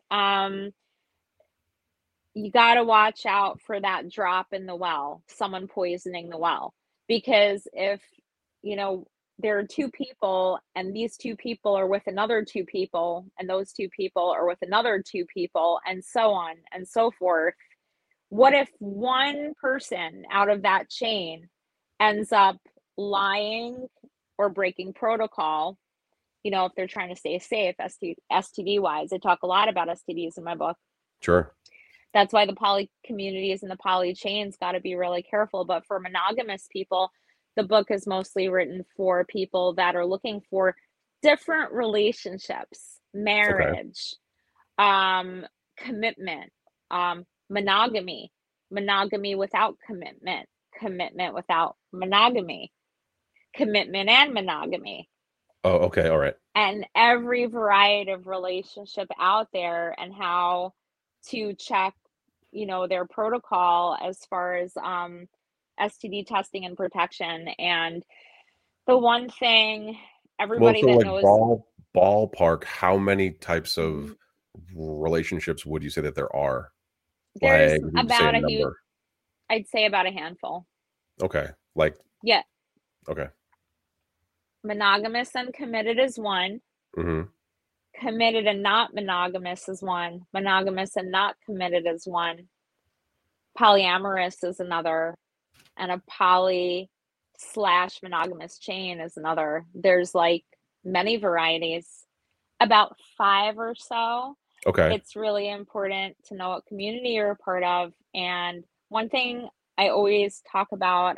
You got to watch out for that drop in the well, someone poisoning the well. Because if, you know, there are two people and these two people are with another two people, and those two people are with another two people, and so on and so forth, what if one person out of that chain ends up lying or breaking protocol? You know, if they're trying to stay safe, STD wise, I talk a lot about STDs in my book. Sure. That's why the poly communities and the poly chains got to be really careful. But for monogamous people, the book is mostly written for people that are looking for different relationships, Okay. marriage, commitment, monogamy, monogamy without commitment, commitment without monogamy, commitment and monogamy, Oh, okay. All right. and every variety of relationship out there, and how to check, you know, their protocol as far as STD testing and protection. And the one thing Well, everybody so that like knows, ballpark, how many types mm, of relationships would you say that there are? there's Like, if you say a about a huge, number. I'd say about a handful. Okay. Like, Yeah, okay. monogamous and committed is one. Hmm. Committed and not monogamous is one. Monogamous and not committed is one. Polyamorous is another. and a poly slash monogamous chain is another. There's like many varieties, about 5 or so. Okay. It's really important to know what community you're a part of. And one thing I always talk about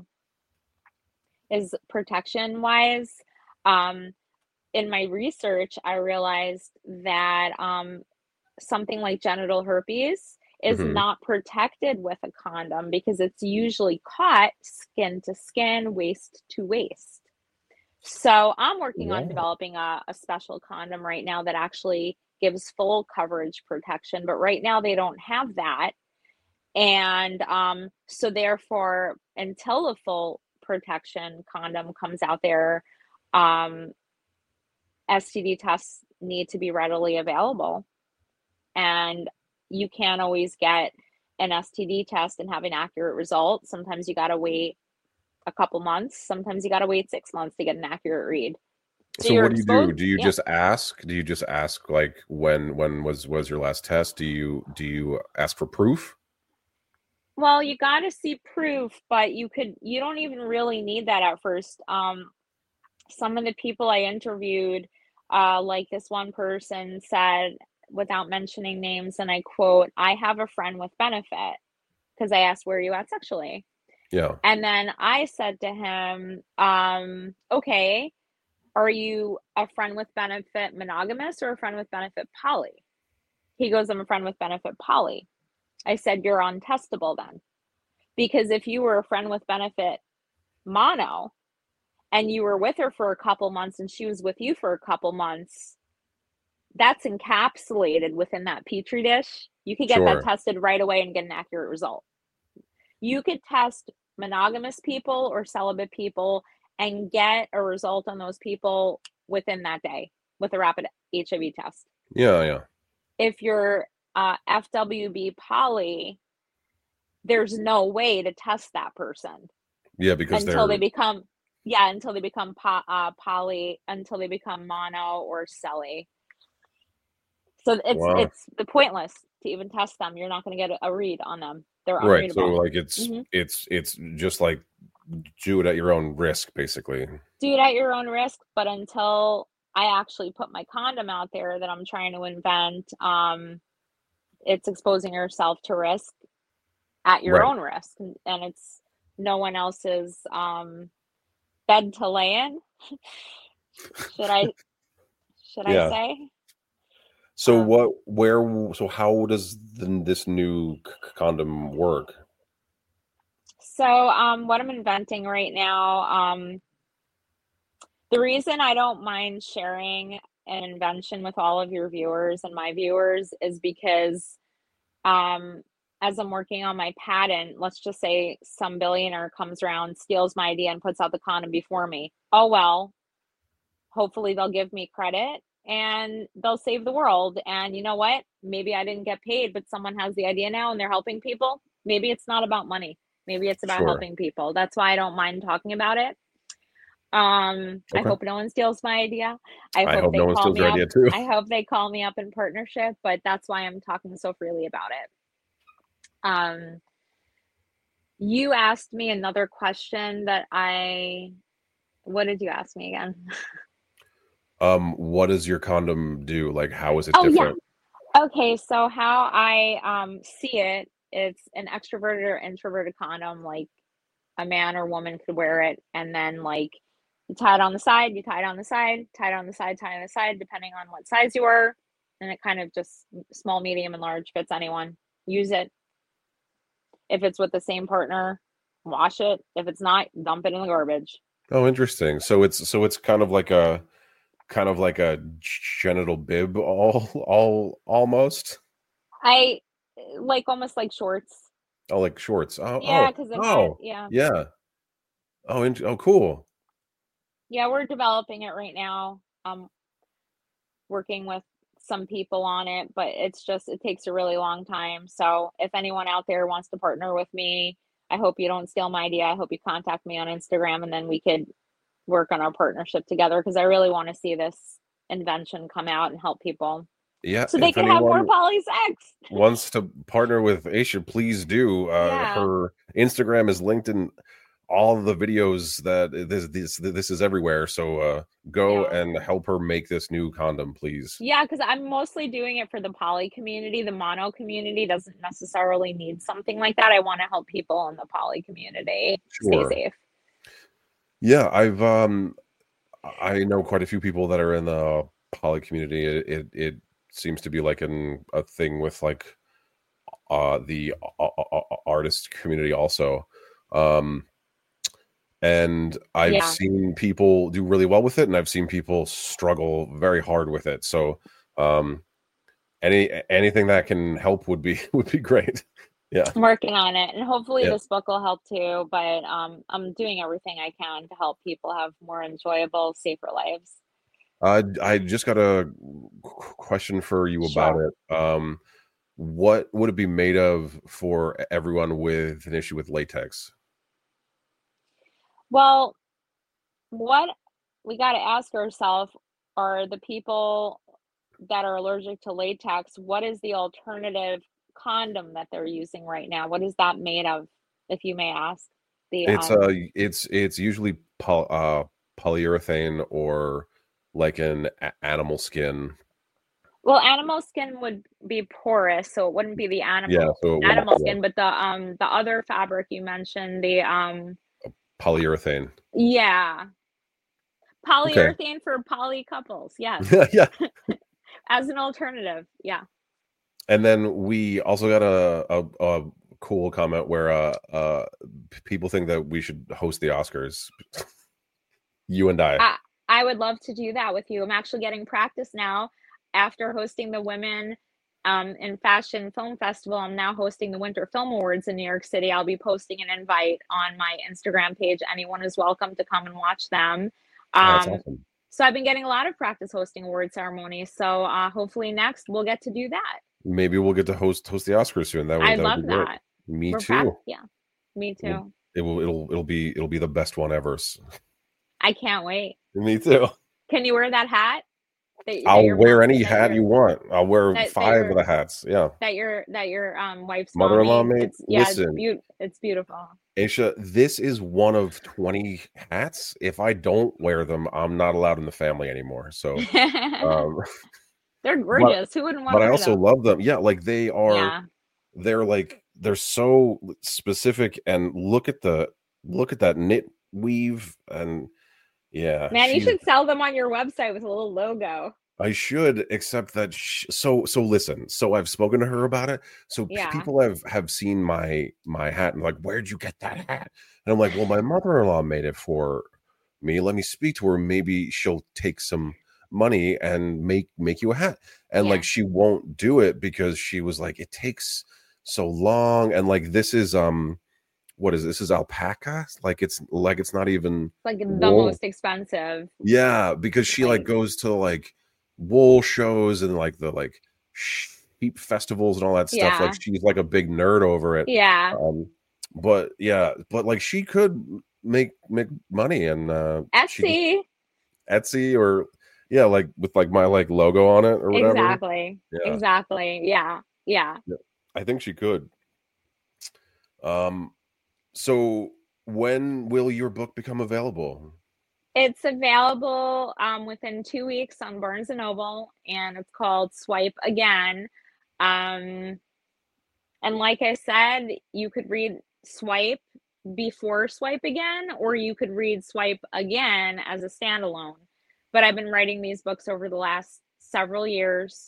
is protection wise. Um, in my research, I realized that something like genital herpes is Hmm. not protected with a condom because it's usually caught skin to skin, waist to waist. So I'm working on Wow. developing a special condom right now that actually gives full coverage protection, but right now they don't have that. And so therefore, until the full protection condom comes out there, um, STD tests need to be readily available. And you can't always get an STD test and have an accurate result. Sometimes you got to wait a couple months. Sometimes you got to wait 6 months to get an accurate read. So So you're what do you do? exposed. Do you Yeah. just ask? Do you just ask like when was your last test? Do you ask for proof? Well, you got to see proof, but you don't even really need that at first. Some of the people I interviewed, like this one person said, without mentioning names, and I quote, I have a friend with benefit, because I asked, where are you at sexually? Yeah. And then I said to him, okay, are you a friend with benefit monogamous or a friend with benefit poly? He goes, I'm a friend with benefit poly. I said, you're untestable then. Because if you were a friend with benefit mono and you were with her for a couple months and she was with you for a couple months, that's encapsulated within that petri dish. You could get that Sure. tested right away and get an accurate result. You could test monogamous people or celibate people and get a result on those people within that day with a rapid HIV test. Yeah, yeah. If you're FWB poly, there's no way to test that person Yeah, because until they they're become poly, until they become mono or celly. So wow. it's the pointless to even test them. You're not going to get a read on them. They're Right. So unreadable. like Mm-hmm. it's just like do it at your own risk, basically. Do it at your own risk, but until I actually put my condom out there that I'm trying to invent, it's exposing yourself to risk at your Right. own risk, and it's no one else's bed to lay in. should I should I Yeah. say? So Um, what where so how does this new condom work? so what I'm inventing right now, the reason I don't mind sharing an invention with all of your viewers and my viewers is because um, as I'm working on my patent, let's just say some billionaire comes around, steals my idea, and puts out the condom before me. Oh, well, hopefully they'll give me credit and they'll save the world. And you know what? Maybe I didn't get paid, but someone has the idea now and they're helping people. Maybe it's not about money. Maybe it's about Sure. helping people. That's why I don't mind talking about it. I Okay. hope no one steals my idea. I I hope hope they no one call steals me your up. idea too. I hope they call me up in partnership, but that's why I'm talking so freely about it. Um, you asked me another question that what did you ask me again? What does your condom do? Like how is it Oh yeah. different? Okay, so how I see it, it's an extroverted or introverted condom, like a man or woman could wear it, and then like you tie it on the side, you tie it on the side, tie it on the side, tie it on the side, depending on what size you are, and it kind of just small, medium, and large fits anyone. Use it. If it's with the same partner, wash it. If it's not, dump it in the garbage. Oh, interesting. So it's kind of like a genital bib all almost. I like almost like shorts. Oh, like shorts. Yeah, because it has, Oh. yeah. Yeah. Oh, cool. Yeah, we're developing it right now. Working with some people on it, but it takes a really long time. So if anyone out there wants to partner with me, I hope you don't steal my idea. I hope you contact me on Instagram and then we could work on our partnership together because I really want to see this invention come out and help people. Yeah, so they if can have more anyone poly sex. wants to partner with Aisha, please do. Yeah. Her Instagram is linked in all the videos that this is everywhere. So go Yeah. and help her make this new condom, please. Yeah, because I'm mostly doing it for the poly community. The mono community doesn't necessarily need something like that. I want to help people in the poly community stay Sure. safe. Yeah, I know quite a few people that are in the poly community. It seems to be like a thing with like the artist community also. Um and I've Yeah. seen people do really well with it, and I've seen people struggle very hard with it. So um anything that can help would be would be great. Yeah. I'm working on it, and hopefully Yeah. this book will help too. But I'm doing everything I can to help people have more enjoyable, safer lives. I just got a question for you about Sure. it. What would it be made of for everyone with an issue with latex? Well, what we got to ask ourselves are the people that are allergic to latex, what is the alternative condom that they're using right now? What is that made of, if you may ask? The It's usually polyurethane or like an animal skin. well, animal skin would be porous, so it wouldn't be the Yeah, so it wouldn't animal be skin, but the other fabric you mentioned, the polyurethane. yeah, Okay. polyurethane for poly couples. Yes, Yeah. as an alternative. Yeah. And then we also got a cool comment where people think that we should host the Oscars. You and I. I I would love to do that with you. I'm actually getting practice now after hosting the Women in Fashion Film Festival. I'm now hosting the Winter Film Awards in New York City. I'll be posting an invite on my Instagram page. Anyone is welcome to come and watch them. Oh, that's Um, awesome. so I've been getting a lot of practice hosting award ceremonies. So hopefully next we'll get to do that. Maybe we'll get to host the Oscars soon. I That would be love great. that. Me too. Yeah, me It'll, too. it'll be the best one ever. I can't wait. Me too. Can you wear that hat that I'll your wear mom any hat you want. I'll wear that five of your the hats. Yeah. wife's mom Mother-in-law made. mate. It's yeah, Listen, it's beautiful. Aisha, this is one of 20 hats. If I don't wear them, I'm not allowed in the family anymore. So, um, They're but gorgeous. Who wouldn't want but to I wear also them? love them. Yeah, like Yeah. they're so specific, and look at that knit weave, and yeah, Man, you should sell them on your website with a little logo. I should, except that so listen. So I've spoken to her about it. So Yeah. people have seen my hat and like, where'd you get that hat? And I'm like, well, my mother-in-law made it for me. Let me speak to her. Maybe she'll take some money and make you a hat. And like Yeah. she won't do it because she was like, it takes so long. And like this is what is this? This is alpaca? Like it's not even Like the wool. most expensive. Yeah, because she like Like, goes to like wool shows and like the like sheep festivals and all that stuff. Like yeah. she's like a big nerd over it. Yeah. Um, but yeah, but like she could make money, and she just Etsy. Etsy or yeah, like with like my like logo on it or whatever. Exactly. Yeah, Exactly. Yeah. Yeah. yeah, I think she could. Um, so when will your book become available? It's available within 2 weeks on Barnes and Noble, and it's called Swipe Again. Um, and like I said, you could read Swipe before Swipe Again, or you could read Swipe Again as a standalone. But I've been writing these books over the last several years,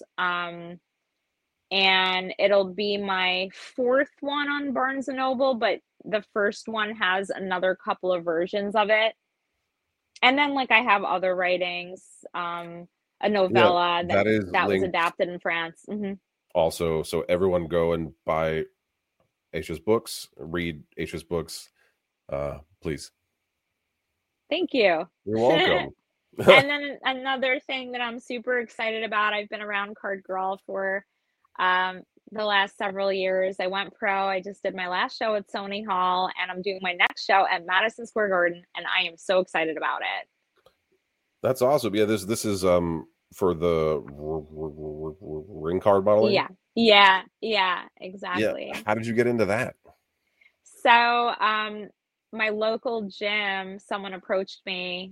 and it'll be my fourth one on Barnes and Noble, but the first one has another couple of versions of it. And then like I have other writings, a Yeah, novella that is that was linked adapted in France. also. So everyone go and buy Aisha's books, read Aisha's books, please. Thank you. You're welcome. And then another thing that I'm super excited about, I've been around Card Girl for um, the last several years. I went pro. I just did my last show at Sony Hall, and I'm doing my next show at Madison Square Garden, and I am so excited about it. That's awesome. Yeah, this is for the ring card modeling? Yeah, Yeah. exactly. How did you get into that? So, my local gym, someone approached me,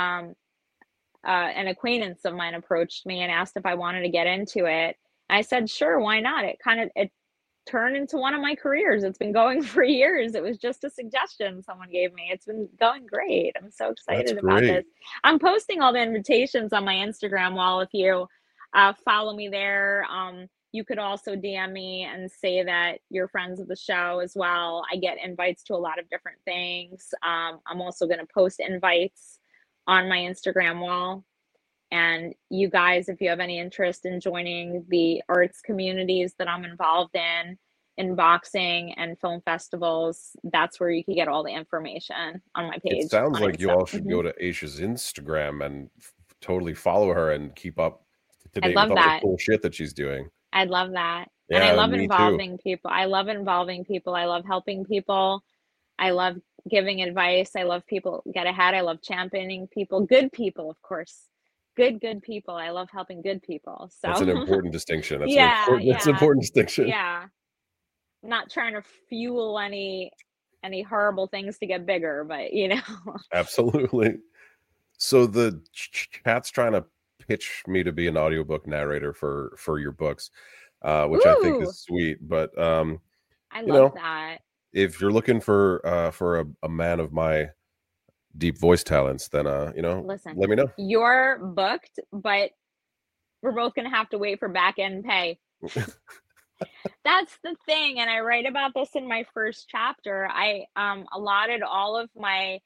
an acquaintance of mine approached me and asked if I wanted to get into it. I said, "Sure, why not?" It turned into one of my careers. It's been going for years. It was just a suggestion someone gave me. It's been going great. I'm so That's excited about great. this. I'm posting all the invitations on my Instagram wall. If you follow me there, you could also DM me and say that you're friends of the show as well. I get invites to a lot of different things. I'm also going to post invites on my Instagram wall. And you guys, if you have any interest in joining the arts communities that I'm involved in boxing and film festivals, that's where you can get all the information on my It page sounds on like you Insta. all should go to Aisha's Instagram and totally follow her and keep up to I'd date with love all the that. cool shit that she's doing. I'd love that. And I Yeah, love me too. involving people. I love involving people. I love helping people. I love giving advice. I love people get ahead. I love championing people, good people, of course. Good people. I love helping good people. That's an So, important distinction. yeah, That's an yeah, important distinction. yeah. Not trying to fuel any horrible things to get bigger, but Absolutely. So the chat's trying to pitch me to be an audiobook narrator for your books, which I think Ooh, is sweet. But I you love know, that. if you're looking for a man of my deep voice talents, then Listen, let me know. you're booked, but we're both gonna have to wait for back end pay. That's the thing, and I write about this in my first chapter. I allotted all of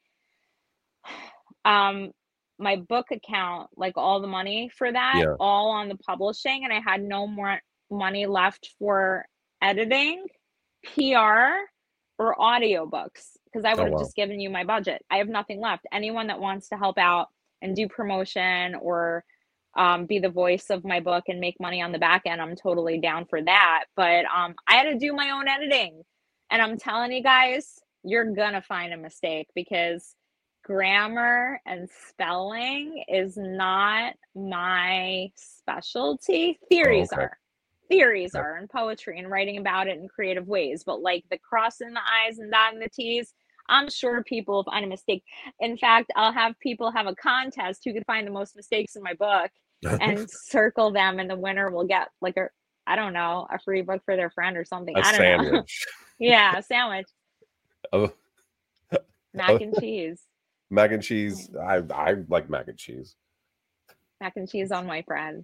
um my book account, like all the money for that, Yeah. all on the publishing, and I had no more money left for editing, PR, or audiobooks because I Oh would have wow. just given you my budget. I have nothing left. Anyone that wants to help out and do promotion or be the voice of my book and make money on the back end, I'm totally down for that. But I had to do my own editing. And I'm telling you guys, you're going to find a mistake because grammar and spelling is not my specialty. Oh, Theories okay. are. Theories Okay. are, and poetry and writing about it in creative ways. But like the crossing the I's and dotting the T's, I'm sure people will find a mistake. In fact, I'll have people have a contest who can find the most mistakes in my book and circle them, and the winner will get like a, I don't know, a free book for their friend or something. A I don't know. sandwich. Yeah, a sandwich, Oh, mac oh, and cheese. mac and cheese. I like mac and cheese. Mac and cheese on my bread.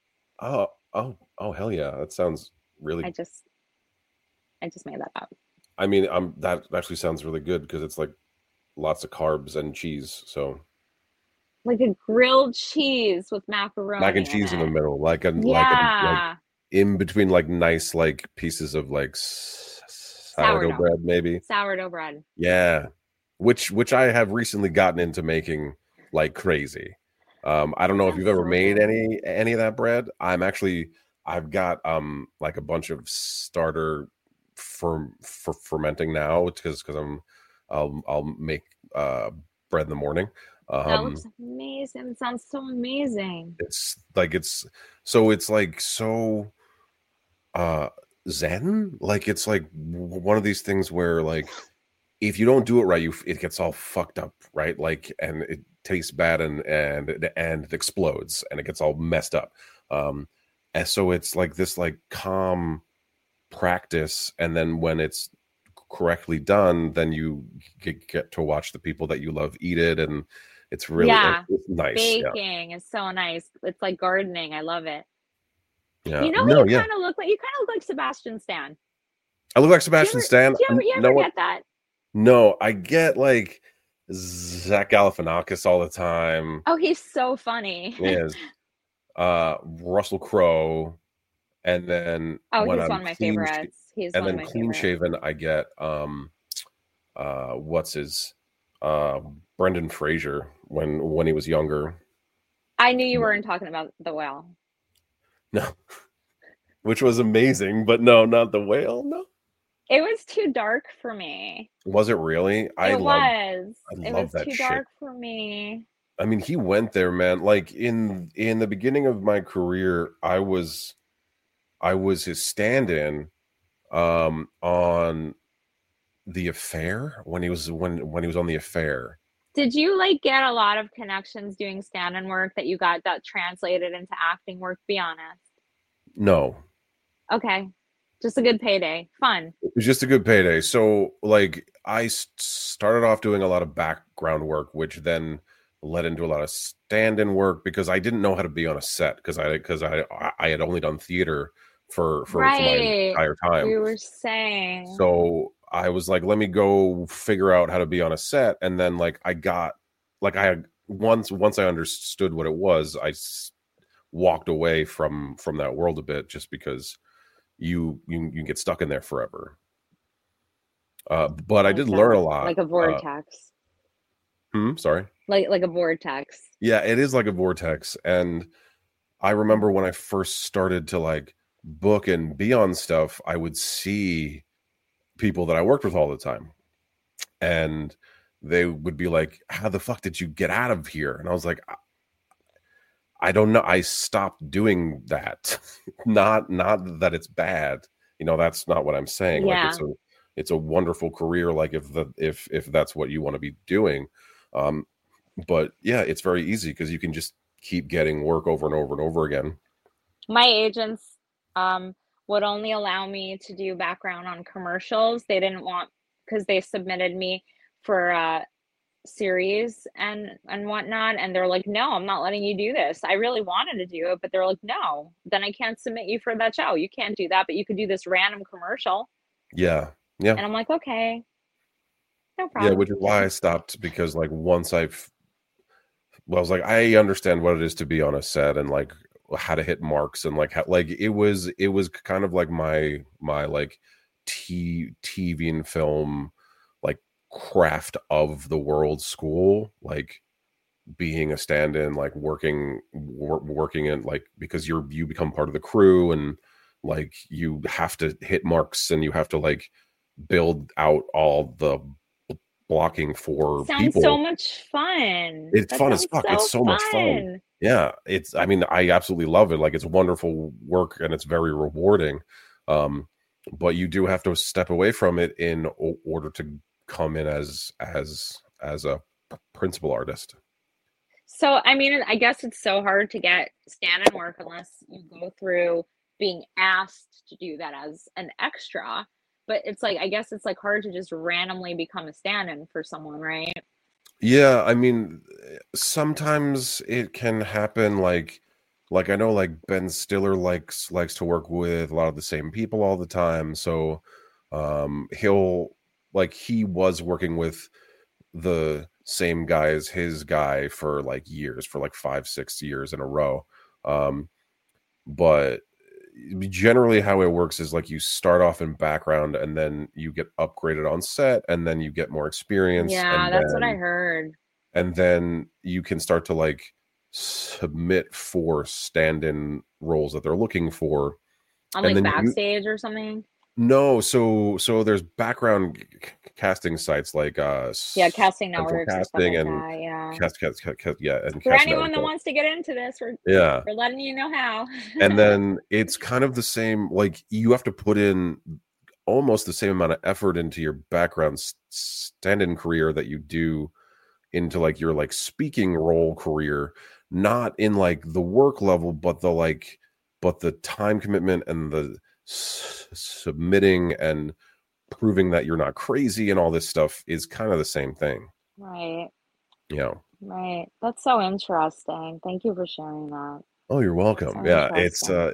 Oh, hell yeah. That sounds I really. just I just made that up. I mean, that actually sounds really good because it's like lots of carbs and cheese. So Like a grilled cheese with mac and macaroni in cheese in the it. middle, like Yeah. in between like nice like pieces of like sourdough Sourdough. bread, maybe. Sourdough bread. Yeah, which I have recently gotten into making like crazy. I don't That know if you've sounds ever so made good. any of that bread. I've got like a bunch of starter for fermenting now because I'll make bread in the morning. That Um, looks amazing. It sounds so amazing. it's like so uh zen, like it's like one of these things where like if you don't do it right, it gets all fucked up, right? Like, and it tastes bad and it explodes and it gets all messed up. And so it's like this like calm practice, and then when it's correctly done, then you get to watch the people that you love eat it, and it's really Yeah. it's nice. Yeah, Baking is so nice. It's like gardening. I love it. yeah. You know what No, you yeah. kind of look like? You kind of look like Sebastian Stan. I look like Do you Sebastian ever Stan. you Know ever what? get that? No, I get like Zach Galifianakis all the time. Oh, he's so funny. Is Russell Crowe, and then Oh, when he's I'm one of my favorites. He's one of my clean favorites. shaven, I get what's his uh Brendan Fraser when he was younger. I knew you weren't talking about the whale. No, which was amazing, but no, not the whale. No, It was too dark for me. was it really? It was. I It love was that too shit. dark for me. I mean, he went there, man. Like in the beginning of my career, I was his stand-in on The Affair when he was on The Affair. Did you like get a lot of connections doing stand-in work that you got that translated into acting work? Be honest. No, Okay. Just a good payday. Fun. it was just a good payday. So like started off doing a lot of background work, which then led into a lot of stand-in work because I didn't know how to be on a set because I had only done theater for my Right. entire time. You were saying. So I was like, let me go figure out how to be on a set. And then like I got like I had once I understood what it was, walked away from that world a bit just because you get stuck in there forever. But I Like did learn a that. lot. Like a vortex. Sorry. Like a vortex. Yeah, it is like a vortex. And I remember when I first started to like book and be on stuff, I would see people that I worked with all the time. And they would be like, how the fuck did you get out of here? And I was like, I don't know. I stopped doing that. Not that it's bad. That's not what I'm saying. Like Yeah. it's a wonderful career. Like if that's what you want to be doing. Um, but yeah, it's very easy because you can just keep getting work over and over and over again. My agents um would only allow me to do background on commercials. They didn't want because they submitted me for series and whatnot, and they're like, no, I'm not letting you do this. I really wanted to do it, but they're like, no, then I can't submit you for that show. You can't do that, but you could do this random commercial. Yeah. Yeah. And I'm like, okay, no Yeah. problem. Which is why I stopped because like I was like, I understand what it is to be on a set and like how to hit marks and like how, like it was kind of like my like TV and film like craft of the world school, like being a stand-in, like working in like because you become part of the crew and like you have to hit marks and you have to like build out all the blocking for Sounds so people. much fun. It's That fun as sounds fuck. It's so so much fun. fun. Yeah, I mean, I absolutely love it. Like, it's wonderful work and it's very rewarding. Um, but you do have to step away from it in order to come in as a principal artist. So, I mean, I guess it's so hard to get stand-in work unless you go through being asked to do that as an extra. But it's like, I guess it's like hard to just randomly become a stand-in for someone, right? Yeah, I mean, sometimes it can happen. Like I know, like Ben Stiller likes to work with a lot of the same people all the time. So, he'll like he was working with the same guy as his guy for like years, for like 5, 6 years in a row. Um, but generally how it works is like you start off in background and then you get upgraded on set and then you get more experience Yeah, that's what I heard. and then you can start to like submit for stand-in roles that they're looking for. On And like then you Backstage or something. no, so there's background casting sites like Yeah, casting Central networks and stuff Casting like and that. Yeah. yeah, and For Casting anyone Network. that wants to get into this, Yeah. we're letting you know how. And then it's kind of the same, like you have to put in almost the same amount of effort into your background stand-in career that you do into like your like speaking role career, not in like the work level, but the time commitment and the submitting and proving that you're not crazy and all this stuff is kind of the same thing. Right, You know. right. That's so interesting. Thank you for sharing that. Oh, you're welcome. So Yeah, it's interesting.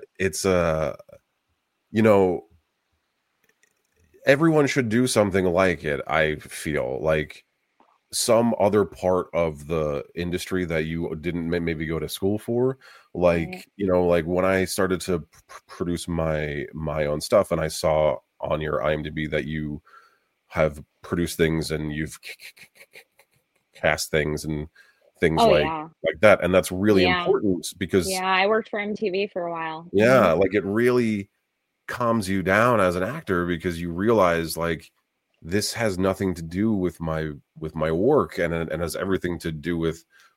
you know, everyone should do something like it. I feel like some other part of the industry that you didn't maybe go to school for, Right. like like when I started to produce my own stuff and I saw on your IMDb that you have produced things and you've cast things and things Oh yeah. like that, and that's really Yeah. important because Yeah, I worked for MTV for a while. yeah, like it really calms you down as an actor because you realize like this has nothing to do with my work and has everything to do with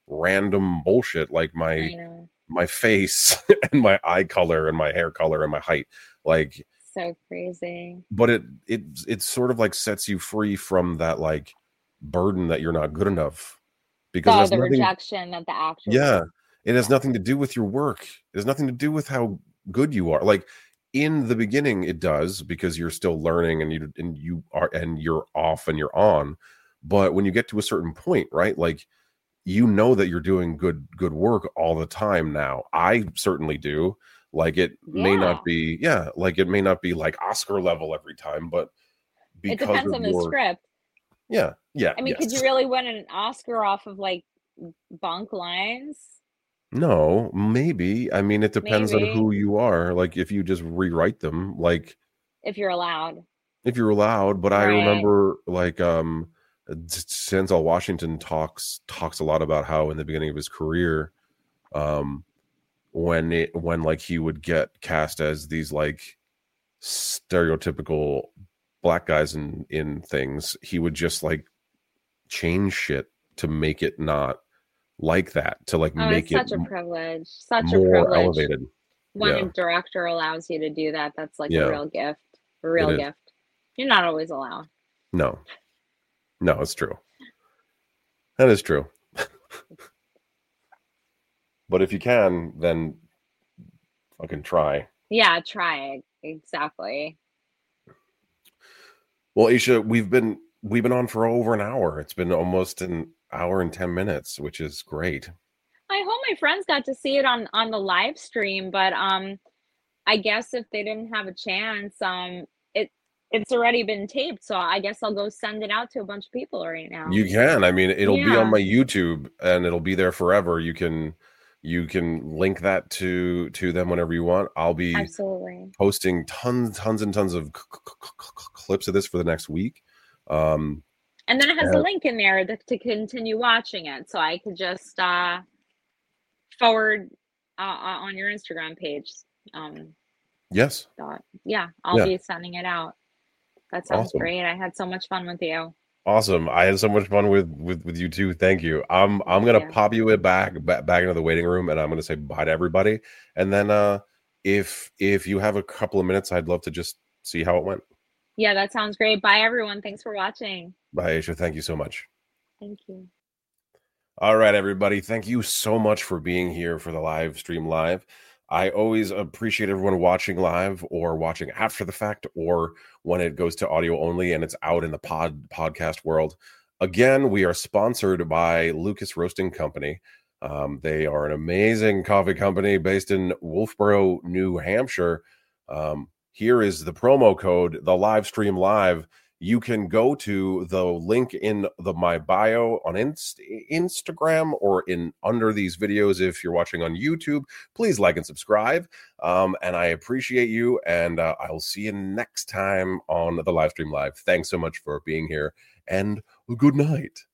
random bullshit like I know. my face and my eye color and my hair color and my height. Like, So crazy. but it sort of like sets you free from that like burden that you're not good enough, because it has The nothing. rejection that the actors. Yeah, it has Yeah. nothing to do with your work. It has nothing to do with how good you are. Like in the beginning, it does, because you're still learning and you're off and you're on. But when you get to a certain point, right? Like, you know that you're doing good work all the time now. I certainly do. Like it may Yeah. not be, yeah, like it may not be like Oscar level every time, but It because depends of on the your, script. yeah, I mean, could you yes. really win an Oscar off of like bunk lines? No, maybe. I mean, it depends on Maybe, who you are. Like if you just rewrite them, like if you're allowed. if you're allowed. But I Right. remember like Denzel Washington talks a lot about how in the beginning of his career, um when like he would get cast as these like stereotypical black guys in things, he would just like change shit to make it not like that, to like Oh, it's make it such a privilege. Such a more privilege. elevated. When a Yeah, director allows you to do that, that's like a yeah, real gift. A it real is. gift. You're not always allowed. No, no, it's true. That is true. But if you can, then fucking try. Yeah, try it. Exactly. Well, Aisha, we've been on for over an hour. It's been almost an hour and 10 minutes, which is great. I hope my friends got to see it on the live stream, but I guess if they didn't have a chance, it it's already been taped, so I guess I'll go send it out to a bunch of people right now. You can. I mean, it'll be on Yeah, my YouTube and it'll be there forever. You can link that to them whenever you want. I'll be absolutely. posting tons and tons of clips of this for the next week. Um, And then it has a and link in there to continue watching it, so I could just forward on your Instagram page. Um, yes, yeah, I'll yeah, be sending it out. That sounds awesome. great. I had so much fun with you. Awesome. I had so much fun with you too. Thank you. I'm Thank gonna you. pop you it back into the waiting room, and I'm gonna say bye to everybody. And then if you have a couple of minutes, I'd love to just see how it went. Yeah, that sounds great. Bye, everyone. Thanks for watching. Bye, Aisha. Thank you so much. Thank you. All right, everybody. Thank you so much for being here for the live stream live. I always appreciate everyone watching live or watching after the fact, or when it goes to audio only and it's out in the podcast world. Again, we are sponsored by Lucas Roasting Company. They are an amazing coffee company based in Wolfboro, New Hampshire. Here is the promo code, the live stream live. You can go to the link in my bio on Instagram or in under these videos. If you're watching on YouTube, please like and subscribe. And I appreciate you. And I'll see you next time on the live stream live. Thanks so much for being here, and good night.